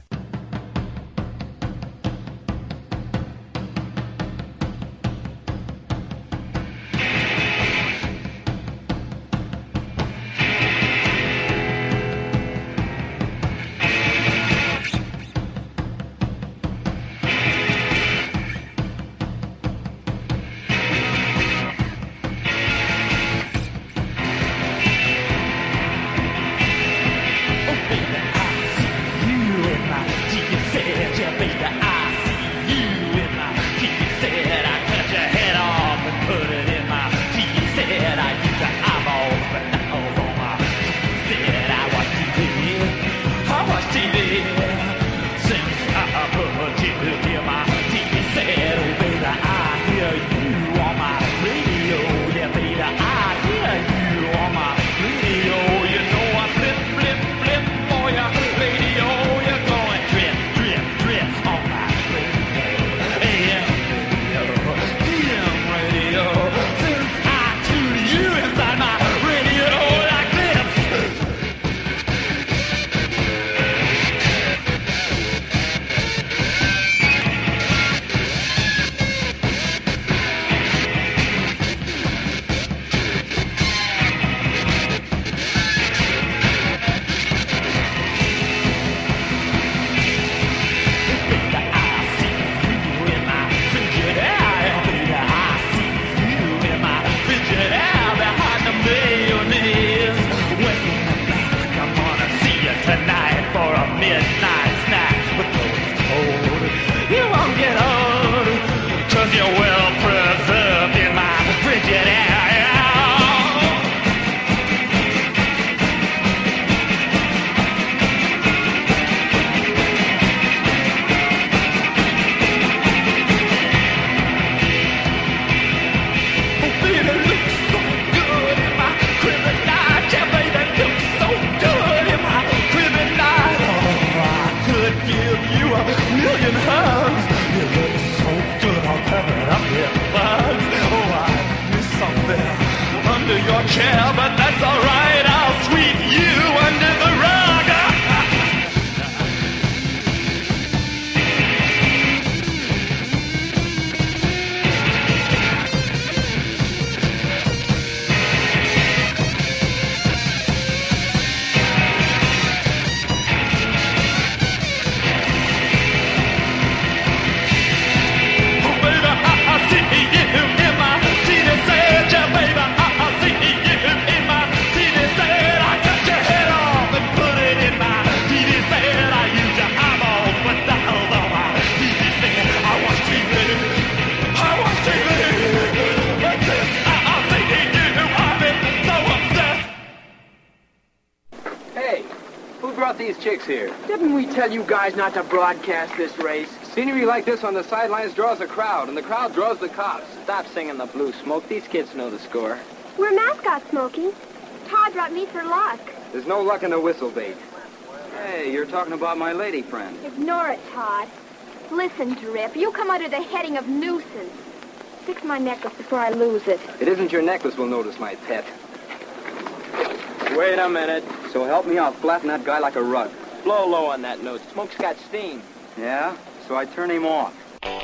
Chair, but that's all right. I'll sweep you under the rug. Alex here. Didn't we tell you guys not to broadcast this race? Scenery like this on the sidelines draws a crowd, and the crowd draws the cops. Stop singing the blues, Smoke. These kids know the score. We're mascot, Smokey. Todd brought me for luck. There's no luck in the whistle bait. Hey, you're talking about my lady friend. Ignore it, Todd. Listen, Drip, you come under the heading of nuisance. Fix my necklace before I lose it. It isn't your necklace we'll notice, my pet. Wait a minute. So help me, I'll flatten that guy like a rug. Blow low on that note. Smoke's got steam. Yeah? So I turn him off.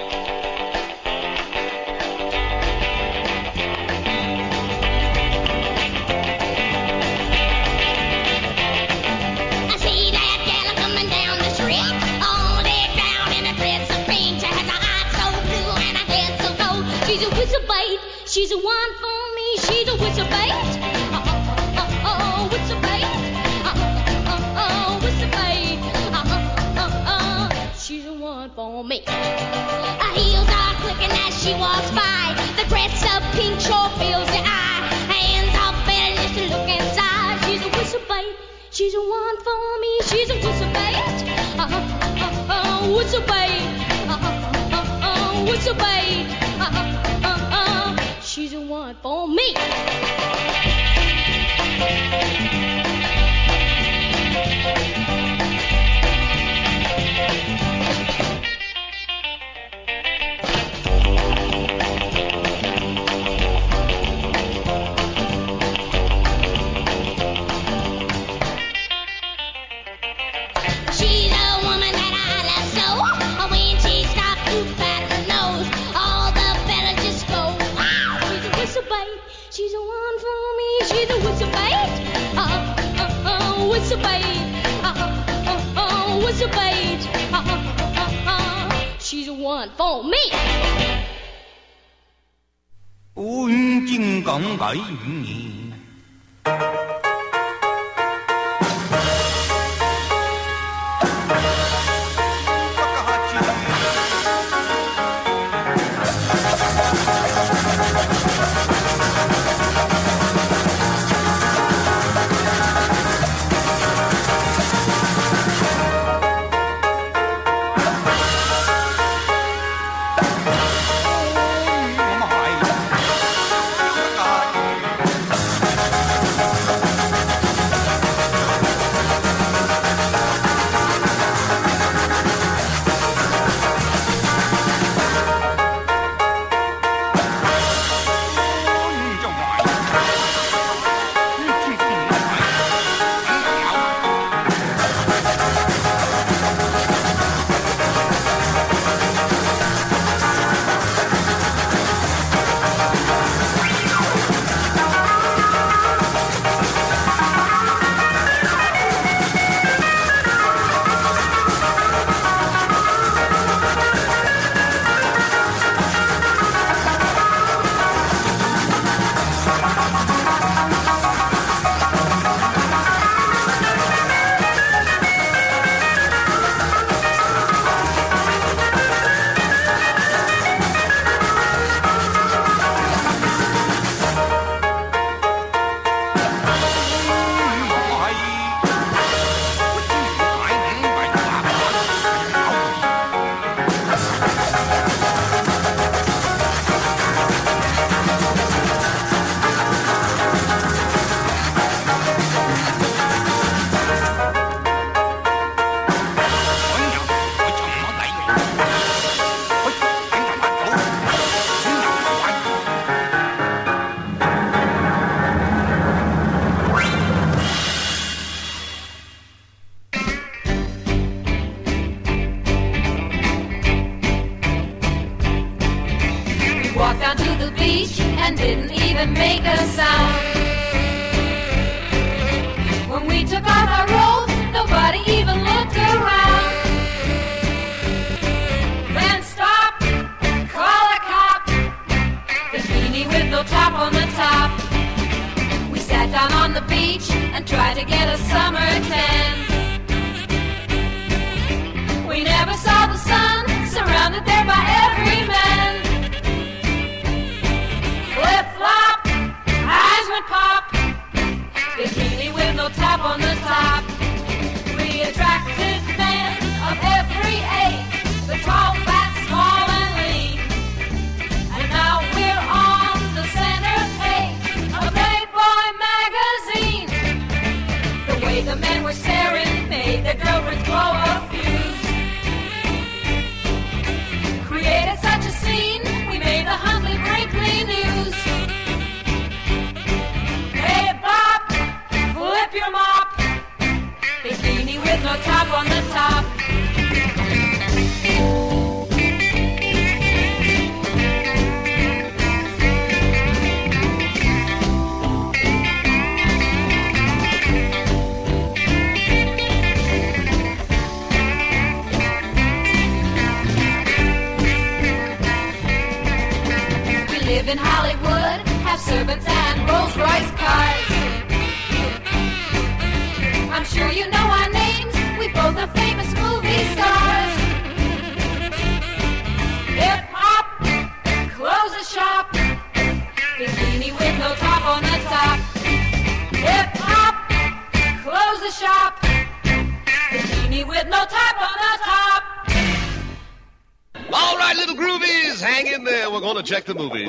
She's a one for me, she's a whistle bait. Oh, oh, oh, oh, whistle bait. Oh, oh, oh, whistle bait. Oh, oh, oh, she's a one for me. Her heels are clicking as she walks by. The dress of pink sure fills the eye. Hands are failing just to look inside. She's a whistle bait, she's a one for me, she's a whistle bait. Oh, oh, oh, whistle bait. Oh, oh, oh, whistle bait. Oh, oh, oh, she's the one for me. She's a woman that I love so. When she stops to pat her nose, all the fellas just go, wow. She's a whistle bait. She's the one for me. She's a whistle bait. Oh, oh, oh, whistle bait. Oh, oh, oh, whistle bait. Oh, oh, oh, she's the one for me. 本正講鬼語。 and didn't even make a sound. When we took off our robes, nobody even looked around. Then stop, call a cop, bikini with no top on the top. We sat down on the beach and tried to get a summer tan. We never saw the sun, surrounded there by every man. Flip-flop, eyes would pop, bikini with no top on the top. We attract in Hollywood, have servants and Rolls Royce cars. I'm sure you know our names, we both are famous movie stars. Hip hop, close the shop, bikini with no top on the top. Hip hop, close the shop, bikini with no top on the top. All right, little groovies, hang in there. We're going to check the movies.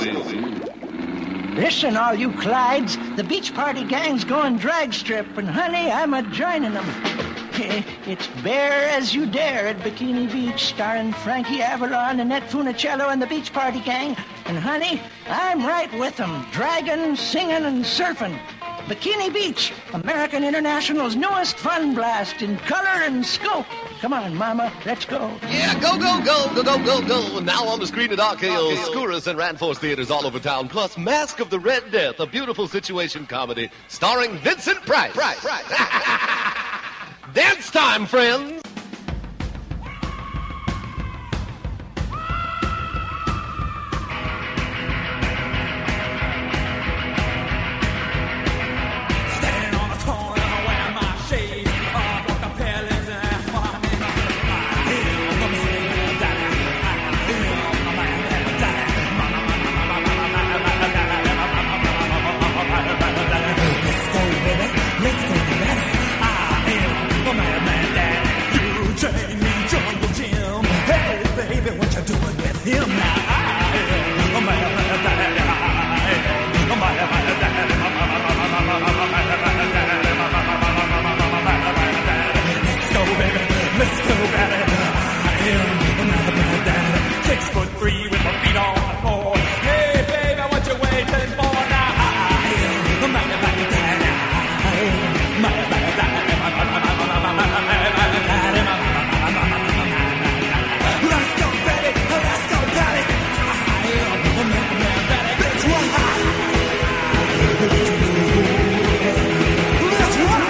Listen, all you Clydes, the beach party gang's going drag strip, and honey, I'm a joining them. It's Bear As You Dare at Bikini Beach, starring Frankie Avalon, Annette Funicello, and the beach party gang. And honey, I'm right with them, dragging, singing, and surfing. Bikini Beach, American International's newest fun blast in color and scope. Come on, Mama, let's go. Yeah, go, go, go, go, go, go, go. Now on the screen at R K O, Skouras and Ranforce theaters all over town, plus Mask of the Red Death, a beautiful situation comedy starring Vincent Price. Price, Price. Dance time, friends. Him now, I am a man daddy. I am a man daddy. Let's go, baby. Let's go, baby. I am a man daddy. Six foot three with my feet on the floor. Hey, baby, what you waiting for now? I am a man daddy. I am a man daddy. Let's go, baby. Let's go, daddy. I am a man daddy. Let's run. Let's run.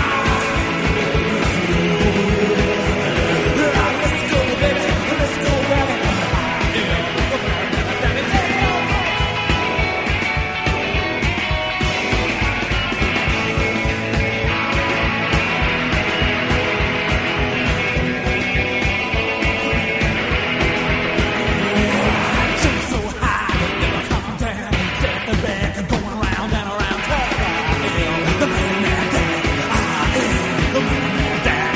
Let's go, baby. Let's go, baby. I am a man daddy. Jump so high, never come down. Set the back and going around and around. I am the man daddy. I am the man daddy.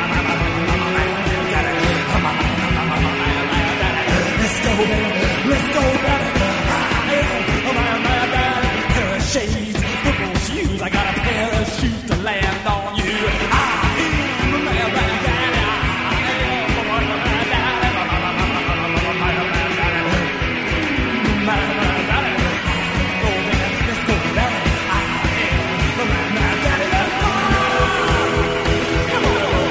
Let's go, baby. Let's go, baby. I am a man daddy. Pair of shades, football shoes. I got a pair of shoes to land on you. I am a man daddy. I am a man daddy. Man daddy. Go, baby. Let's go, baby. I am the man daddy. Let's go. Come on.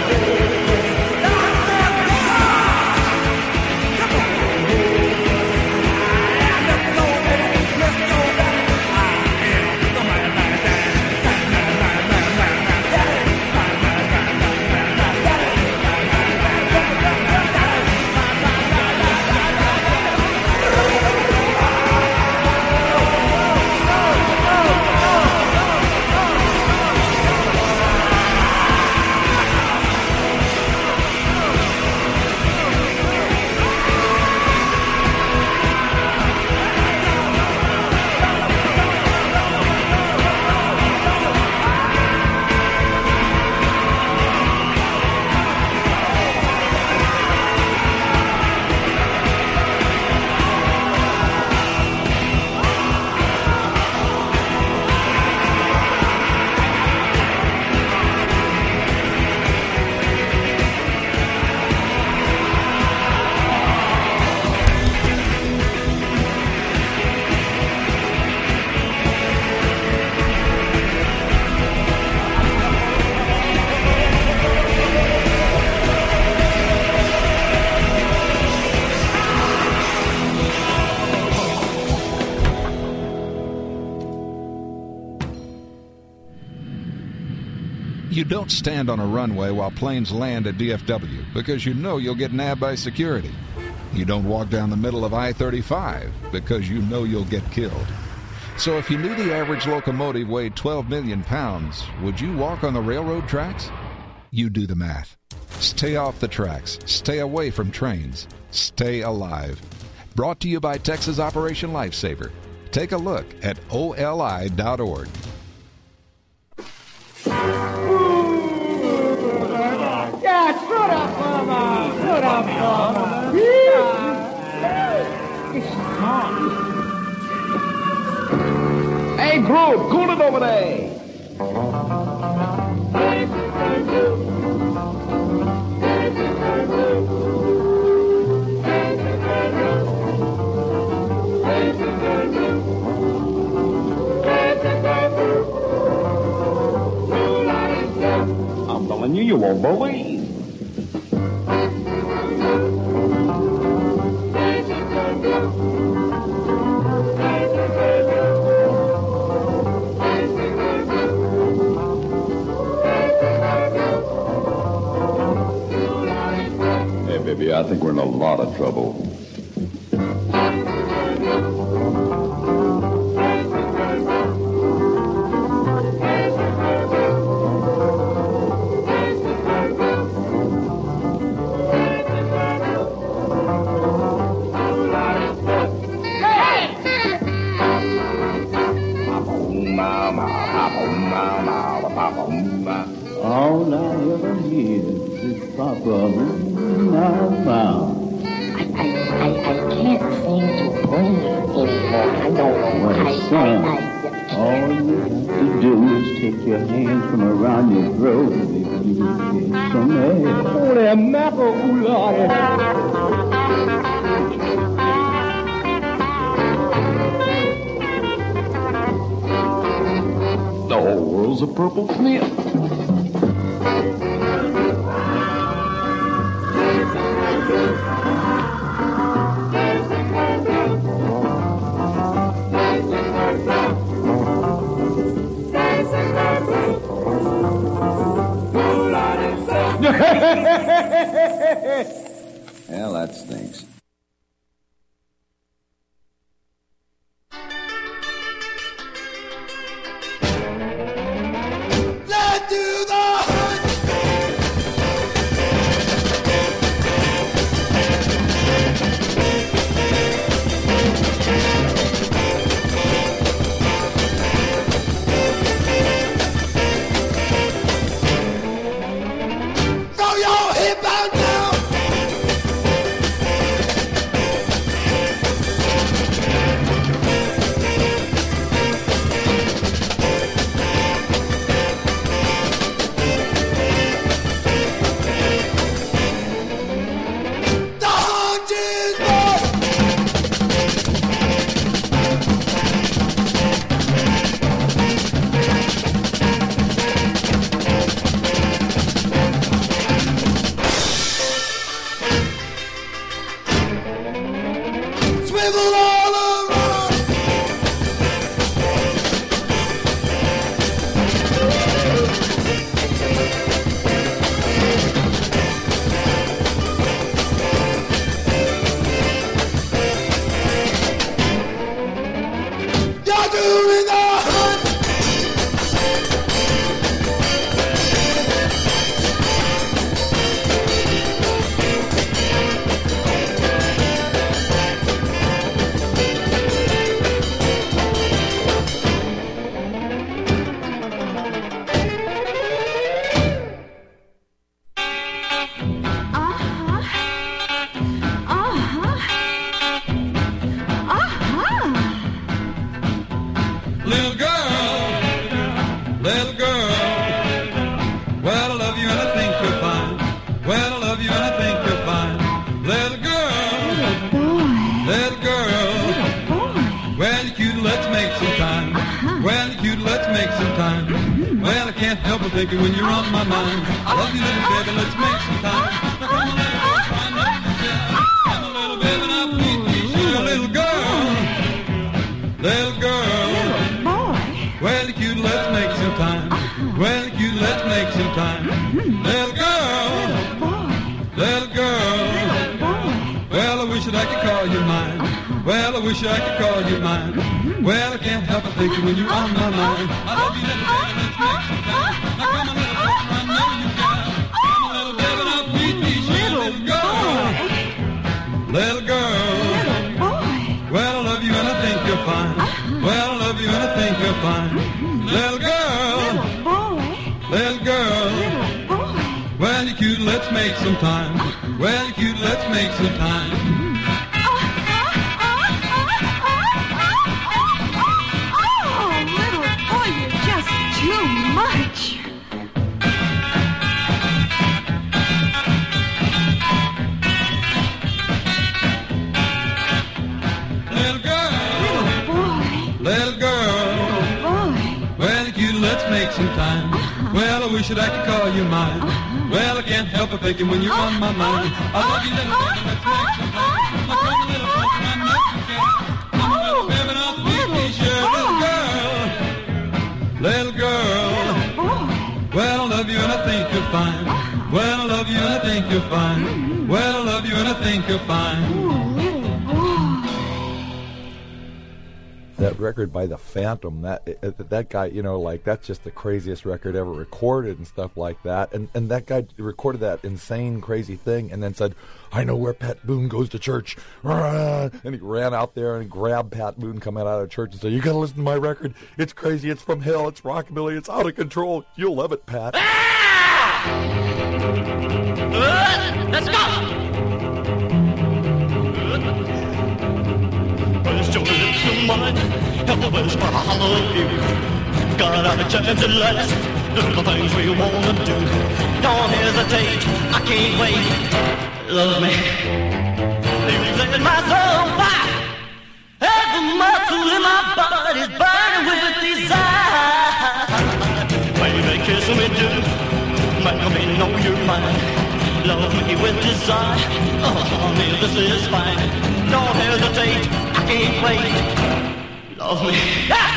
You don't stand on a runway while planes land at D F W because you know you'll get nabbed by security. You don't walk down the middle of I thirty-five because you know you'll get killed. So if you knew the average locomotive weighed twelve million pounds, would you walk on the railroad tracks? You do the math. Stay off the tracks. Stay away from trains. Stay alive. Brought to you by Texas Operation Lifesaver. Take a look at O L I dot org. Yeah, shut up, Mama. Shut up, Mama. Hey, Groot, cool it over there. I'm telling you, you won't believe. Hey, baby, I think we're in a lot of trouble. All I ever hear is Papa, Mama. I, I, I, I can't seem to breathe anymore. I don't know why. Well, son, all you have to do is take your hands from around your throat and you will get some air. Oh, that maple, ooh, Lord. The whole world's a purple smear. Well, that stinks. Let's do the throw your hip out now. The hunches boy. Swivel all around. You're doing the hunt. Little girl, little girl. Well, I love you and I think you're fine. Well, I love you and I think you're fine. Little girl, little girl. Well, you're cute, let's make some time. Well, you're cute, let's make some time. Well, I can't help but thinking when you're on my mind. I love you, little baby, let's make some time. Now come on, little girl, find out yourself. I'm a little baby and I'll please you, little girl, little girl. Well, cute, let's make some time. Well, cute, let's make some time. Little girl, little girl. Well, I wish wish that I could call you mine. Well, I wish I could call you mine. Well, I can't help but thinking when you're on my mind. I love you, little baby, let's make some time. Now come on, little boy, I know you got. Come on, little baby, now please be sure, little girl. Little girl. Little boy. Well, I love you and I think you're fine. Well, I love you and I think you're fine. Little girl. Little boy. Little girl. Little boy. Well, you're cute, let's make some time. Well, you're cute, let's make some time. Oh, little boy, you're just too much. Little girl. Little boy. Little girl. Little boy. Well, you're cute, let's make some time. Well, I wish that I could call you mine. Well, I can't help but thinking when you're on my mind. I love you, little baby, let's make some time. Now come on, little boy, I know you can. Come on, little baby, now please be sure. Little girl. Little girl. Little boy. Well, I love you and I think you're fine. Well, I love you and I think you're fine. Well, I love you and I think you're fine. That record by the Phantom, that that guy, you know, like that's just the craziest record ever recorded and stuff like that. And and that guy recorded that insane, crazy thing, and then said, "I know where Pat Boone goes to church," and he ran out there and grabbed Pat Boone coming out of church and said, "You gotta listen to my record. It's crazy. It's from hell. It's rockabilly. It's out of control. You'll love it, Pat." Uh, let's go. Where's your lips of mine? Help the west for all of you. Got our chance at last. Do the things we wanna do. Don't hesitate. I can't wait. Love me. You set my soul fire. Every muscle in my body's burning with desire. Baby, kiss me too. Make me know you're mine. Love me with desire. Oh, honey, this is fine. Don't hesitate. I can't wait. Love me. Ah!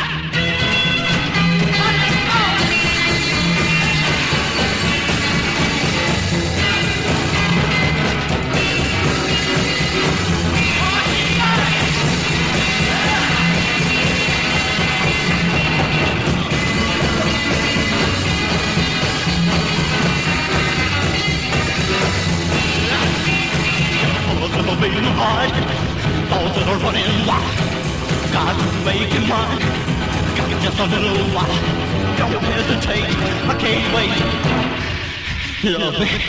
It'll be hard. Thoughts that are running wild. Got to make it mine. Got just a little while. Don't hesitate. I can't wait. Love me.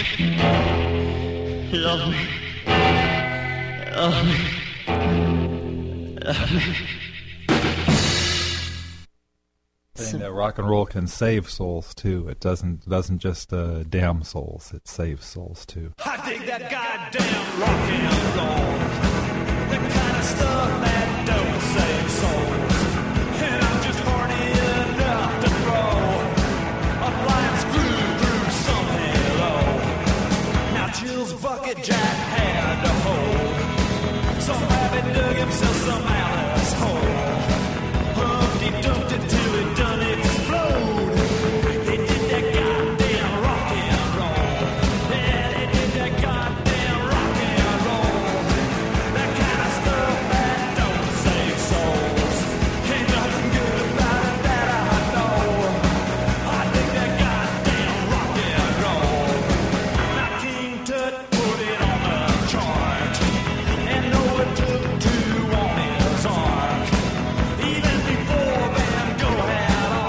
Love me. Love me. Love me. Saying that rock and roll can save souls too. It doesn't doesn't just uh, damn souls. It saves souls too. I dig that goddamn rock and roll. The kind of stuff that don't save souls. And I'm just horny enough to throw a blind screw through some halo. Now Jill's bucket Jack had to hold. Some rabbit dug himself some Alice hole. Humpty dumped it till it done explode. They did that goddamn rock and roll. Yeah, they did that goddamn rock and roll. That kind of stuff that don't save souls. Ain't nothing good about it that I know. I think that goddamn rock and roll. Now King Tut put it on the chart, and Noah took two on his ark. Even before Van Gogh had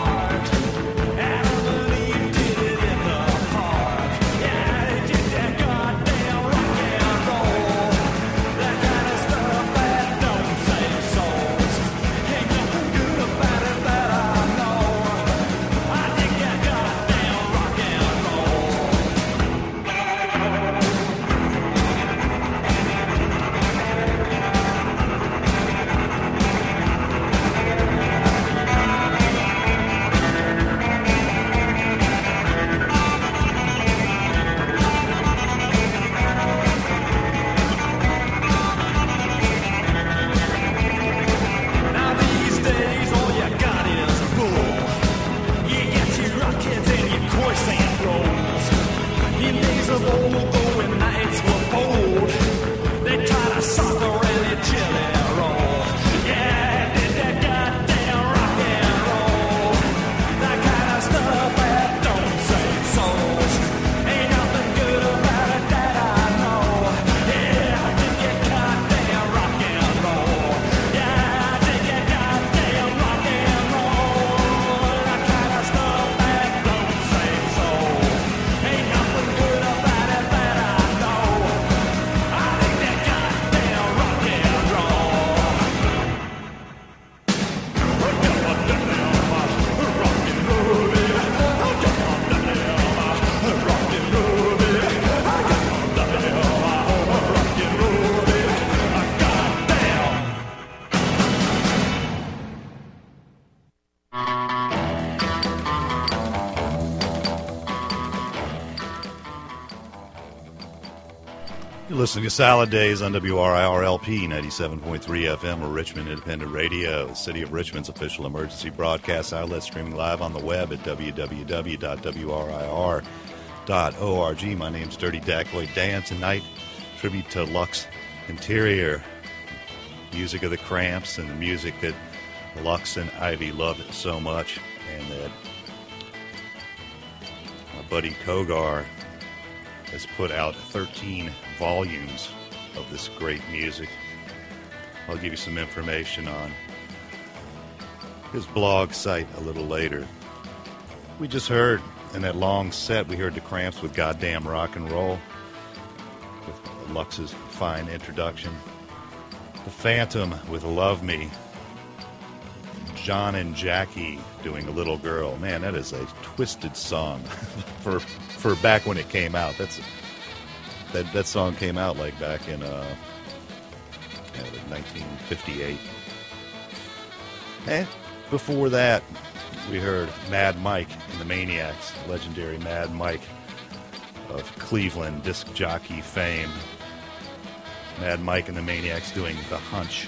Listening to Salad Days on W R I R L P ninety-seven point three F M or Richmond Independent Radio, the City of Richmond's official emergency broadcast outlet, streaming live on the web at w w w dot w r i r dot org. My name's Dirty Dacloid Dan. Tonight, tribute to Lux Interior, music of the Cramps and the music that Lux and Ivy loved so much, and that my buddy Kogar has put out thirteen volumes of this great music. I'll give you some information on his blog site a little later. We just heard in that long set, we heard the Cramps with Goddamn Rock and Roll, with Lux's fine introduction. The Phantom with Love Me. John and Jackie doing A Little Girl. Man, that is a twisted song for for back when it came out. That's that that song came out like back in uh, yeah, like nineteen fifty-eight. And before that, we heard Mad Mike and the Maniacs, legendary Mad Mike of Cleveland disc jockey fame. Mad Mike and the Maniacs doing The Hunch.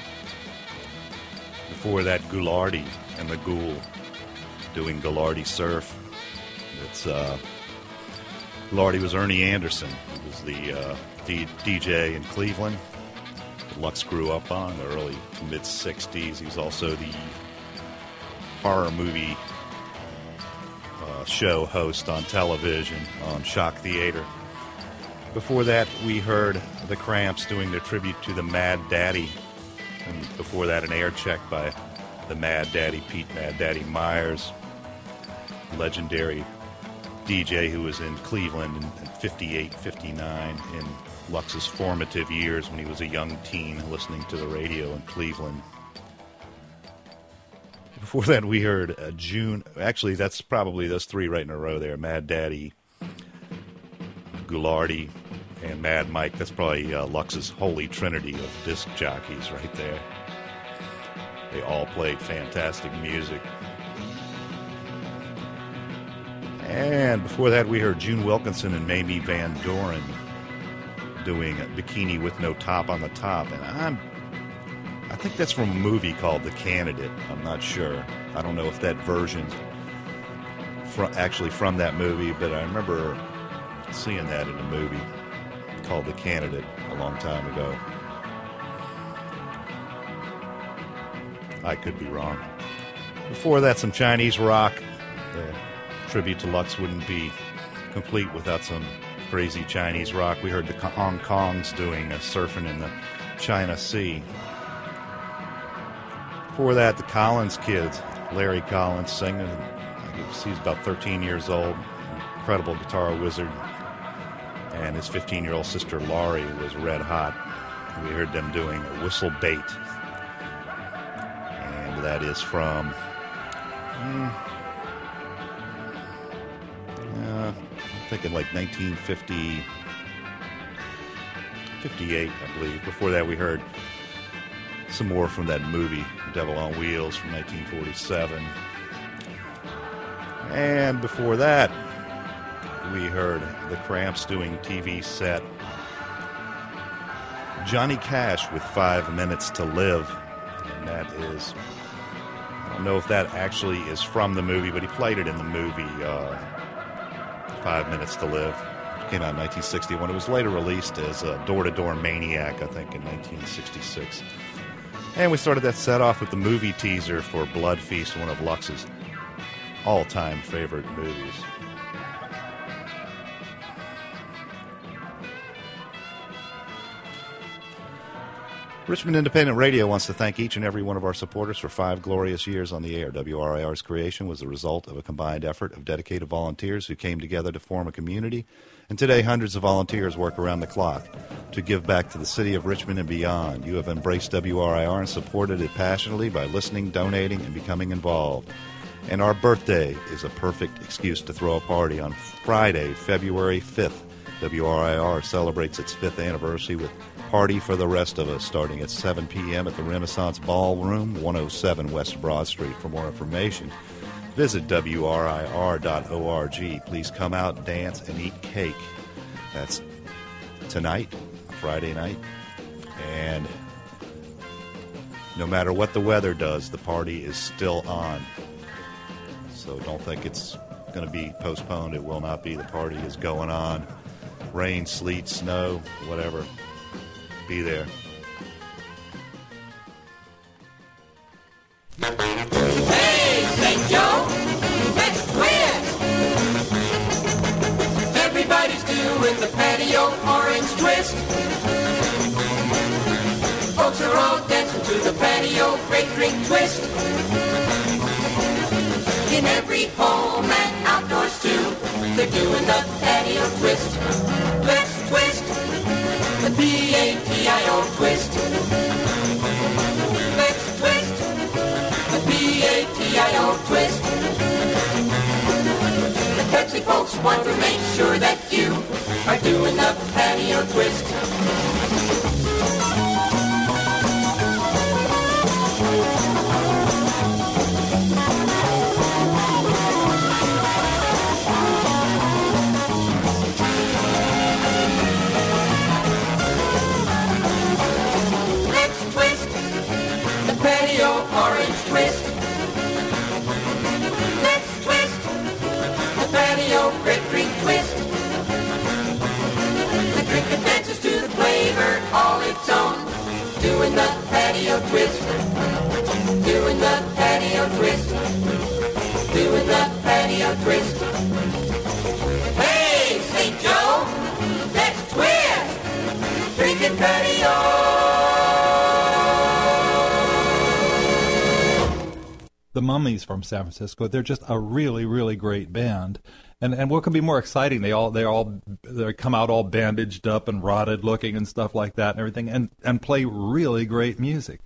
Before that, Ghoulardi and the Ghoul doing Ghoulardi Surf. It's uh, Ghoulardi was Ernie Anderson. He was the uh, D- DJ in Cleveland that Lux grew up on, the early to mid sixties. He was also the horror movie uh, show host on television on Shock Theater. Before that, we heard the Cramps doing their tribute to the Mad Daddy. And before that, an air check by the Mad Daddy, Pete Mad Daddy Myers, legendary D J who was in Cleveland in fifty-eight, fifty-nine, in Lux's formative years when he was a young teen listening to the radio in Cleveland. Before that, we heard uh, June. Actually, that's probably those three right in a row there. Mad Daddy, Ghoulardi, and Mad Mike. That's probably uh, Lux's holy trinity of disc jockeys right there. They all played fantastic music. And before that, we heard June Wilkinson and Mamie Van Doren doing a Bikini with No Top on the Top. And I'm, I think that's from a movie called The Candidate. I'm not sure. I don't know if that version's fr- actually from that movie, but I remember seeing that in a movie called The Candidate a long time ago. I could be wrong. Before that, some Chinese rock. The tribute to Lux wouldn't be complete without some crazy Chinese rock. We heard the Hong Kongs doing a Surfing in the China Sea. Before that, the Collins Kids. Larry Collins singing. I guess he's about thirteen years old. Incredible guitar wizard. And his fifteen-year-old sister Laurie was red hot. We heard them doing Whistle Bait. And that is from, mm, uh, I'm thinking like nineteen fifty, fifty-eight, I believe. Before that, we heard some more from that movie, Devil on Wheels, from nineteen forty-seven. And before that, we heard the Cramps doing T V set. Johnny Cash with Five Minutes to Live. And that is, I don't know if that actually is from the movie, but he played it in the movie uh, Five Minutes to Live. It came out in nineteen sixty-one. It was later released as a Door-to-Door Maniac, I think, in nineteen sixty-six. And we started that set off with the movie teaser for Blood Feast, one of Lux's all-time favorite movies. Richmond Independent Radio wants to thank each and every one of our supporters for five glorious years on the air. W R I R's creation was the result of a combined effort of dedicated volunteers who came together to form a community, and today hundreds of volunteers work around the clock to give back to the city of Richmond and beyond. You have embraced W R I R and supported it passionately by listening, donating, and becoming involved. And our birthday is a perfect excuse to throw a party on Friday, February fifth. W R I R celebrates its fifth anniversary with Party for the Rest of Us, starting at seven p.m. at the Renaissance Ballroom, one oh seven West Broad Street. For more information, visit W R I R dot org. Please come out, dance, and eat cake. That's tonight, Friday night. And no matter what the weather does, the party is still on. So don't think it's going to be postponed. It will not be. The party is going on. Rain, sleet, snow, whatever. Be there. Hey, Saint Joe, let's twist. Everybody's doing the patio orange twist. Folks are all dancing to the patio great drink twist. In every home and outdoors too, they're doing the patio twist. Let's twist the P A T I O twist. Let's twist the P A T I O twist. The Pepsi folks want to make sure that you are doing the patio twist. Patio orange twist. Let's twist the patio grape drink twist. The drink that dances to the flavor all its own. Doing the patio twist. Doing the patio twist. Doing the patio twist. Hey, Saint Joe, let's twist. Drinking patio. The Mummies from San Francisco. They're just a really, really great band. And and what can be more exciting? They all they all they come out all bandaged up and rotted looking and stuff like that and everything, and and play really great music.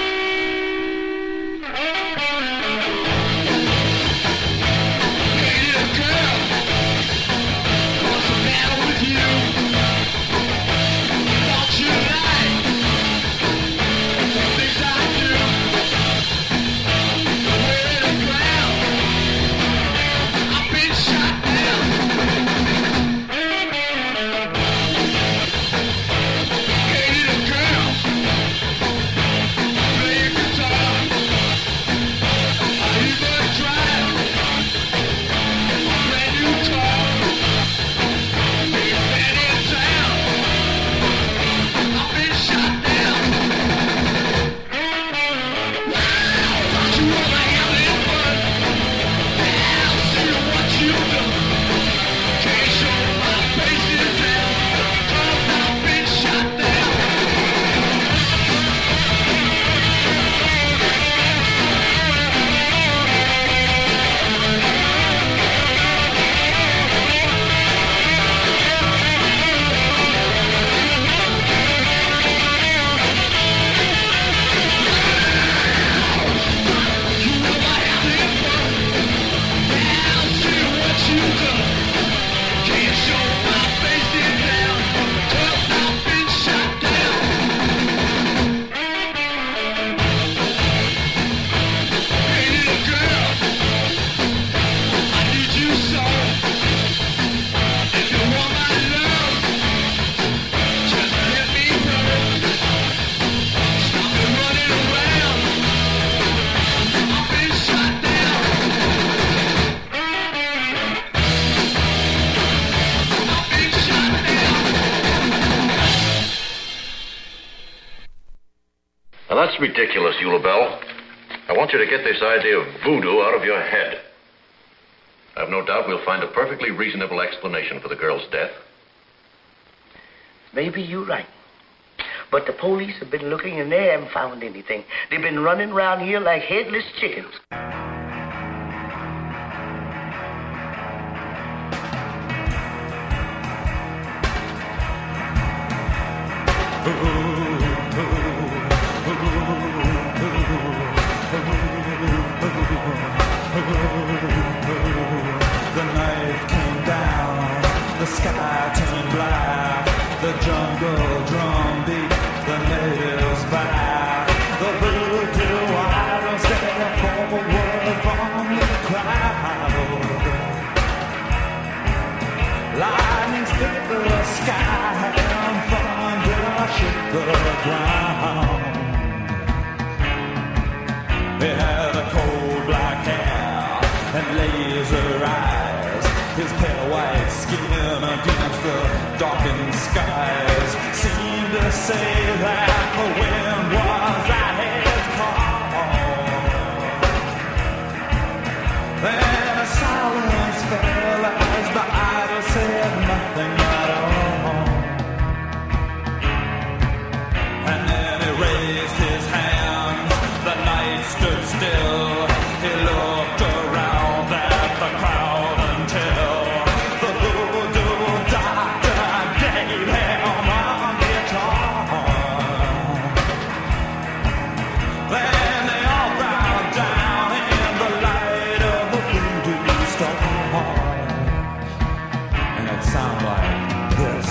That's ridiculous, Eula Bell. I want you to get this idea of voodoo out of your head. I've no doubt we'll find a perfectly reasonable explanation for the girl's death. Maybe you're right. But the police have been looking and they haven't found anything. They've been running around here like headless chickens. The night came down, the sky turned black, the jungle drum beat, the natives back, the voodoo idols stare forward from the crowd. Lightning split the sky and thunder the ground. He had a cold black hair and laser eyes. His pale white skin against the darkened skies seemed to say that the wind was at his call. Then a silence fell as the idol said nothing at all. And then he raised his hands, the night stood still. He looked around at the crowd until the voodoo doctor gave him a guitar. Then they all bowed down in the light of the voodoo star. And it sounded like this.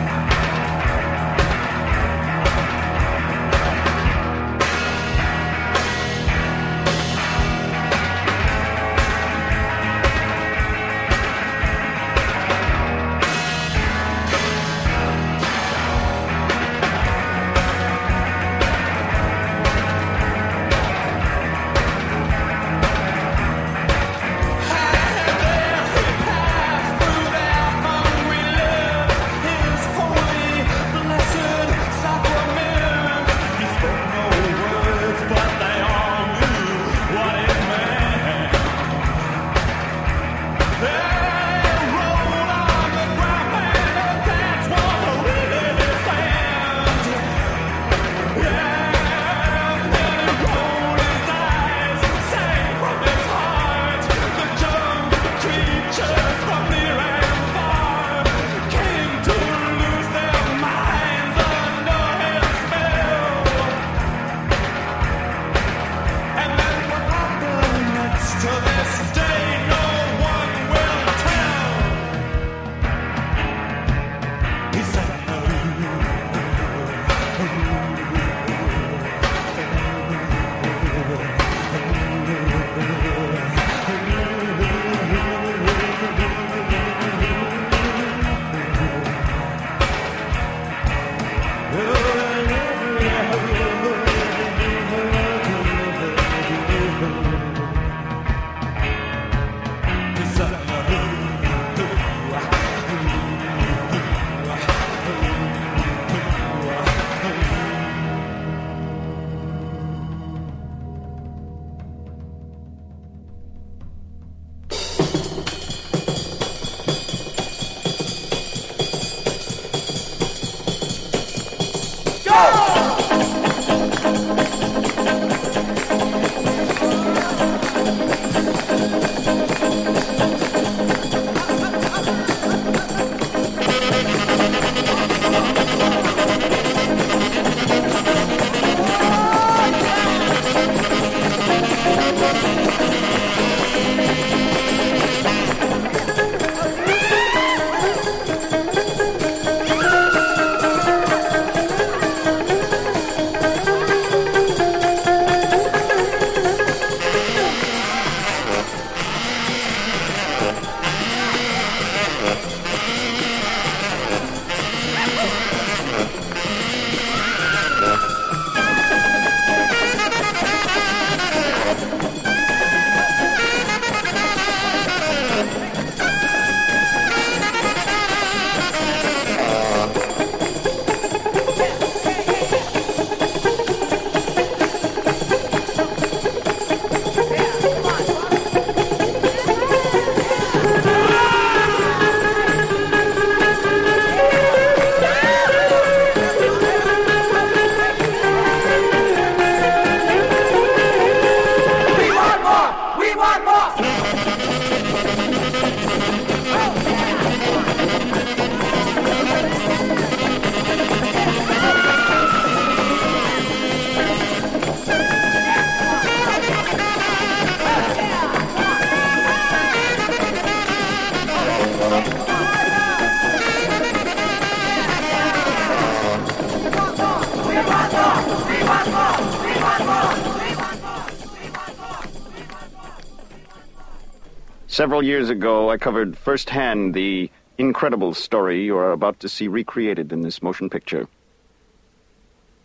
Several years ago, I covered firsthand the incredible story you are about to see recreated in this motion picture.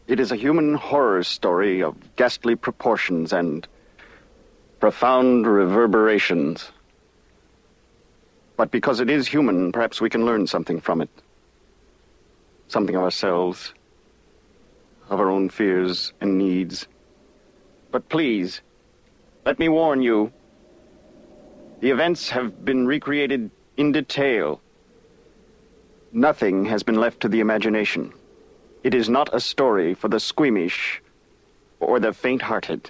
It is a human horror story of ghastly proportions and profound reverberations. But because it is human, perhaps we can learn something from it. Something of ourselves, of our own fears and needs. But please, let me warn you, the events have been recreated in detail. Nothing has been left to the imagination. It is not a story for the squeamish or the faint-hearted.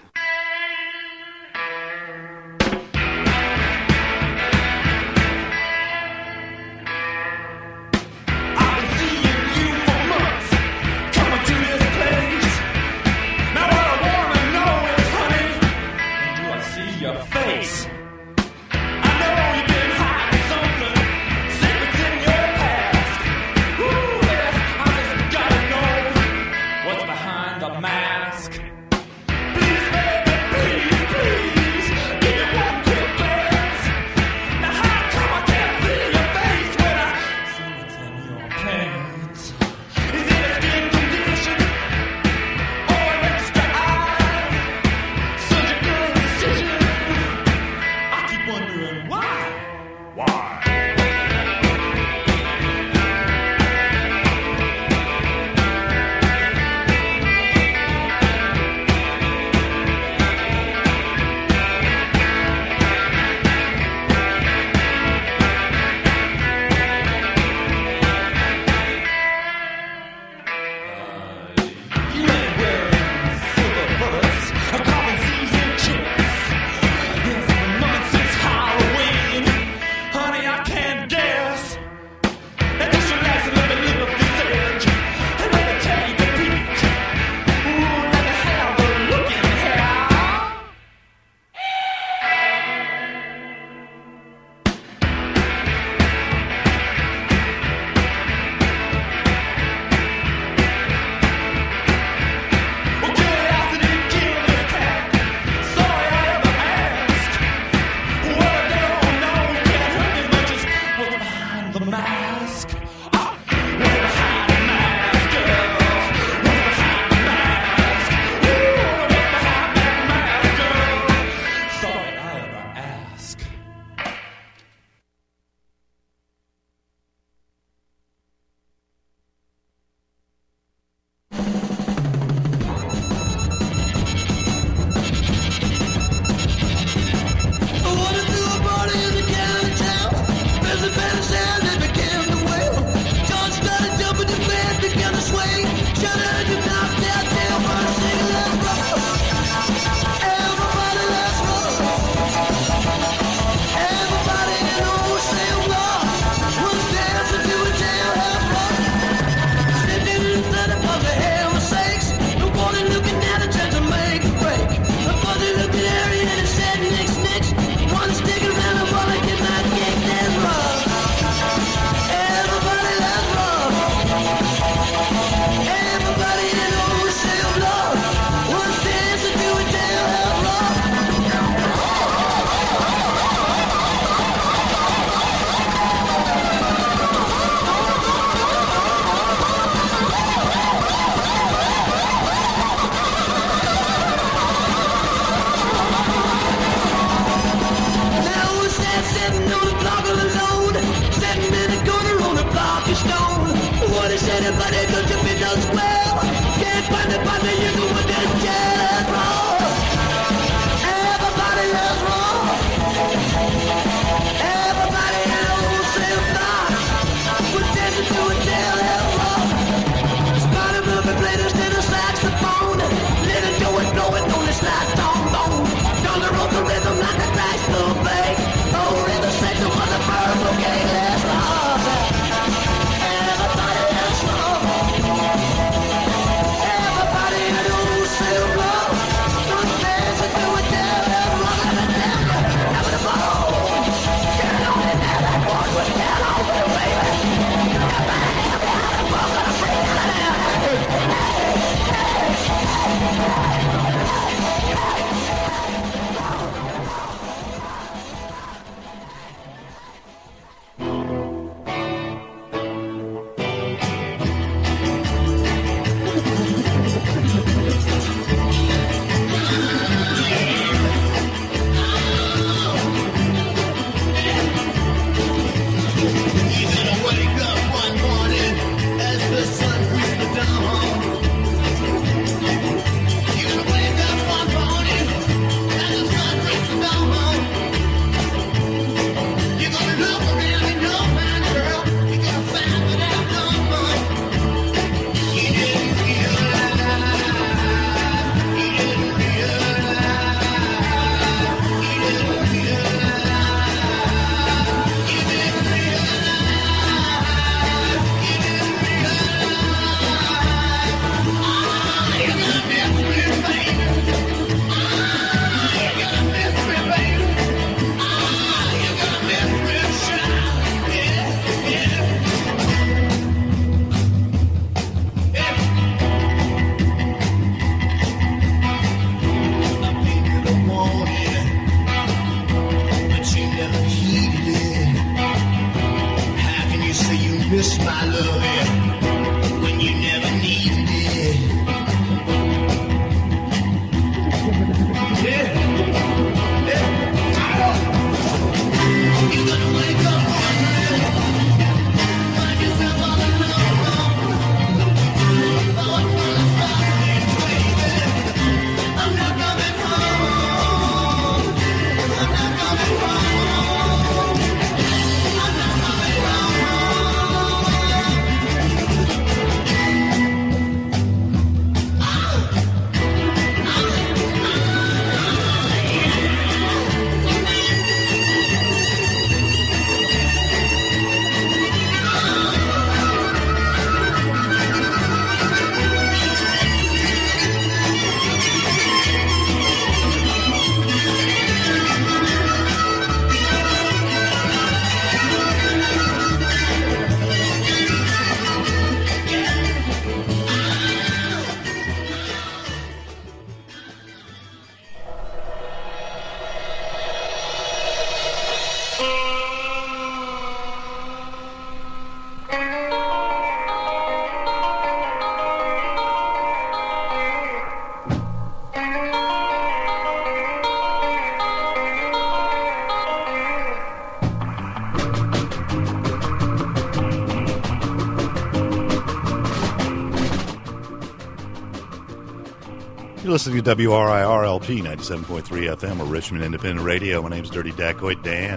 You're listening to W R I R L P ninety-seven point three F M or Richmond Independent Radio. My name's Dirty Dacoit Dan.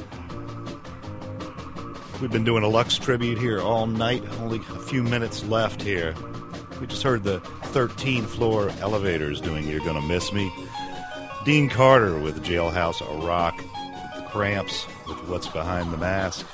We've been doing a Lux tribute here all night. Only a few minutes left here. We just heard the thirteenth floor Elevators doing You're Gonna Miss Me. Dean Carter with Jailhouse Rock. The Cramps with What's Behind the Mask.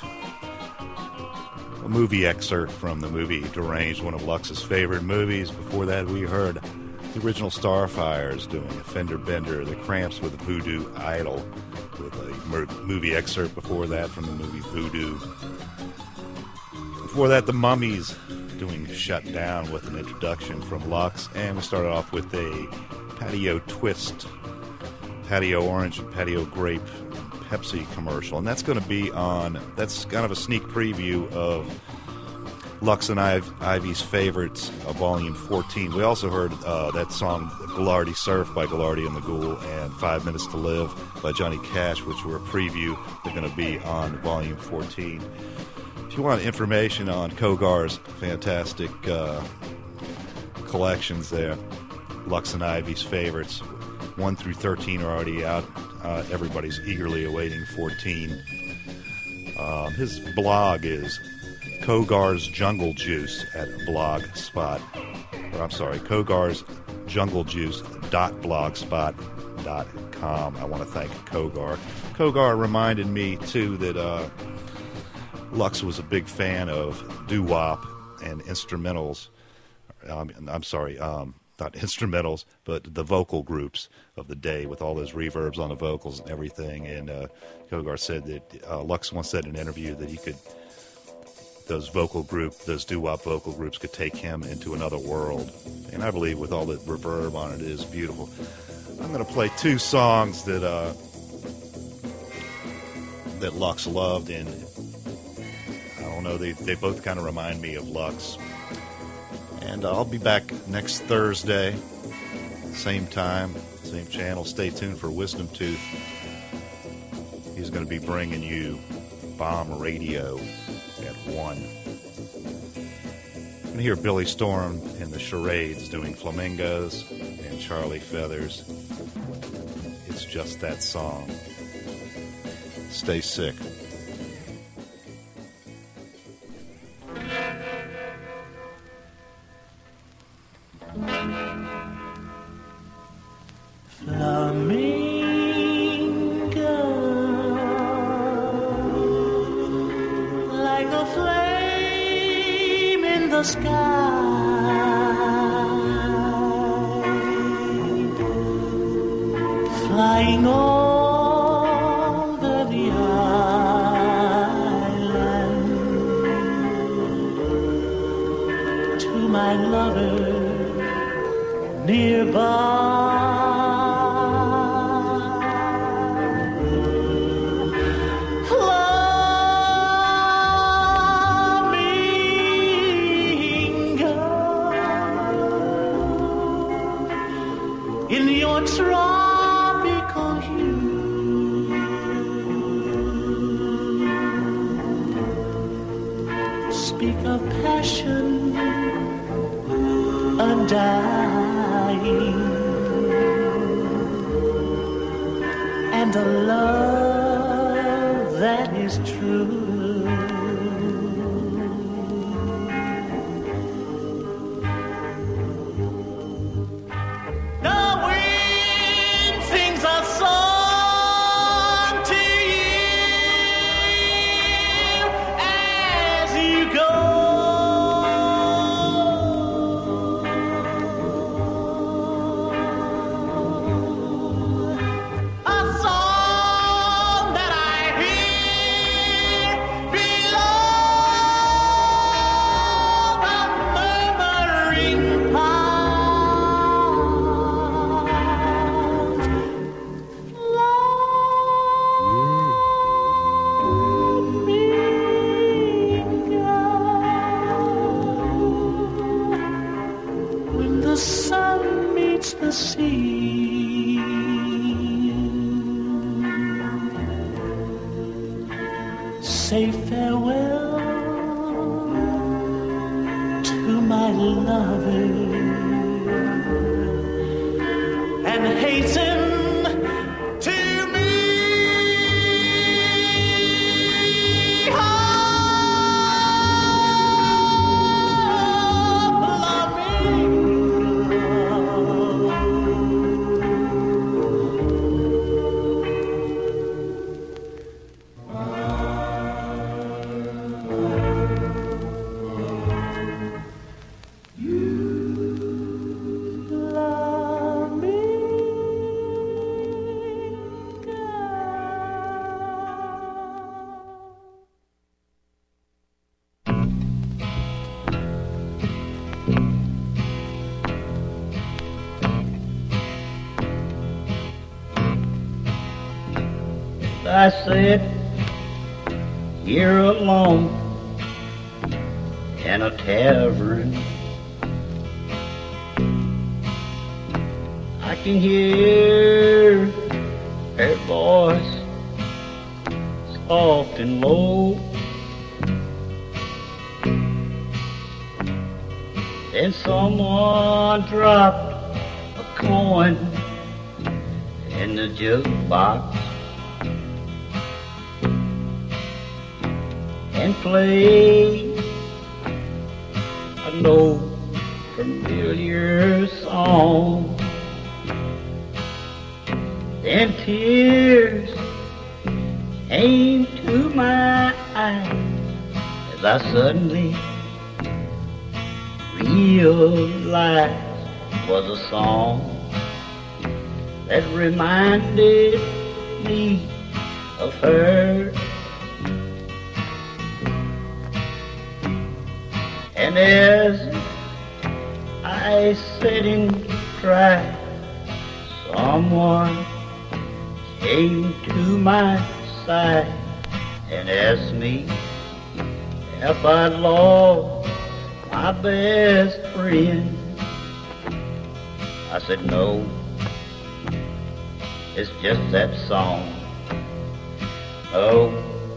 A movie excerpt from the movie Deranged, one of Lux's favorite movies. Before that, we heard the original Starfires doing a Fender Bender. The Cramps with Voodoo Idol, with a movie excerpt before that from the movie Voodoo. Before that, the Mummies doing Shut Down with an introduction from Lux. And we started off with a Patio Twist, Patio Orange and Patio Grape Pepsi commercial. And that's going to be on, that's kind of a sneak preview of Lux and Iv- Ivy's Favorites, uh, Volume fourteen. We also heard uh, that song, Ghilardi Surf by Ghilardi and the Ghoul, and Five Minutes to Live by Johnny Cash, which were a preview. They're going to be on Volume fourteen. If you want information on Kogar's fantastic uh, collections there, Lux and Ivy's Favorites, one through thirteen are already out. Uh, everybody's eagerly awaiting fourteen. Um, his blog is Kogar's Jungle Juice at Blogspot. Or I'm sorry, Kogar's Jungle Juice dot blogspot dot com. I want to thank Kogar. Kogar reminded me too that uh, Lux was a big fan of doo-wop and instrumentals. Um, I'm sorry, um, not instrumentals, but the vocal groups of the day with all those reverbs on the vocals and everything. And uh, Kogar said that uh, Lux once said in an interview that he could, those vocal group, those doo-wop vocal groups could take him into another world. And I believe with all the reverb on it, it is beautiful. I'm going to play two songs that uh, that Lux loved, and I don't know, they, they both kind of remind me of Lux. And uh, I'll be back next Thursday, same time, same channel. Stay tuned for Wisdom Tooth. He's going to be bringing you Bomb Radio at one. You can hear Billy Storm and the Charades doing Flamingos and Charlie Feathers. It's just that song. Stay sick. Flying over the island to my lover nearby. In your tropical hue, speak of passion undying and a love that is true. Say farewell to my lover and hasten to me. I sit here alone in a tavern. I can hear her voice soft and low. Then someone dropped a coin in the jukebox and play an old familiar song. Then tears came to my eyes as I suddenly realized it was a song that reminded me of her. And as I sat and cried, someone came to my side and asked me if I'd lost my best friend. I said, no, it's just that song. Oh,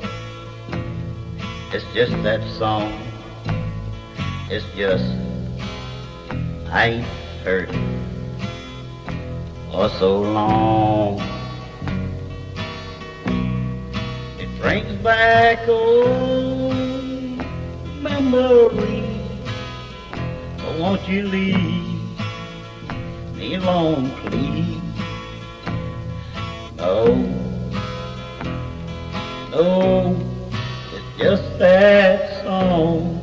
it's just that song. It's just, I ain't heard it for so long. It brings back old memories. So won't you leave me alone, please? No, no, it's just that song.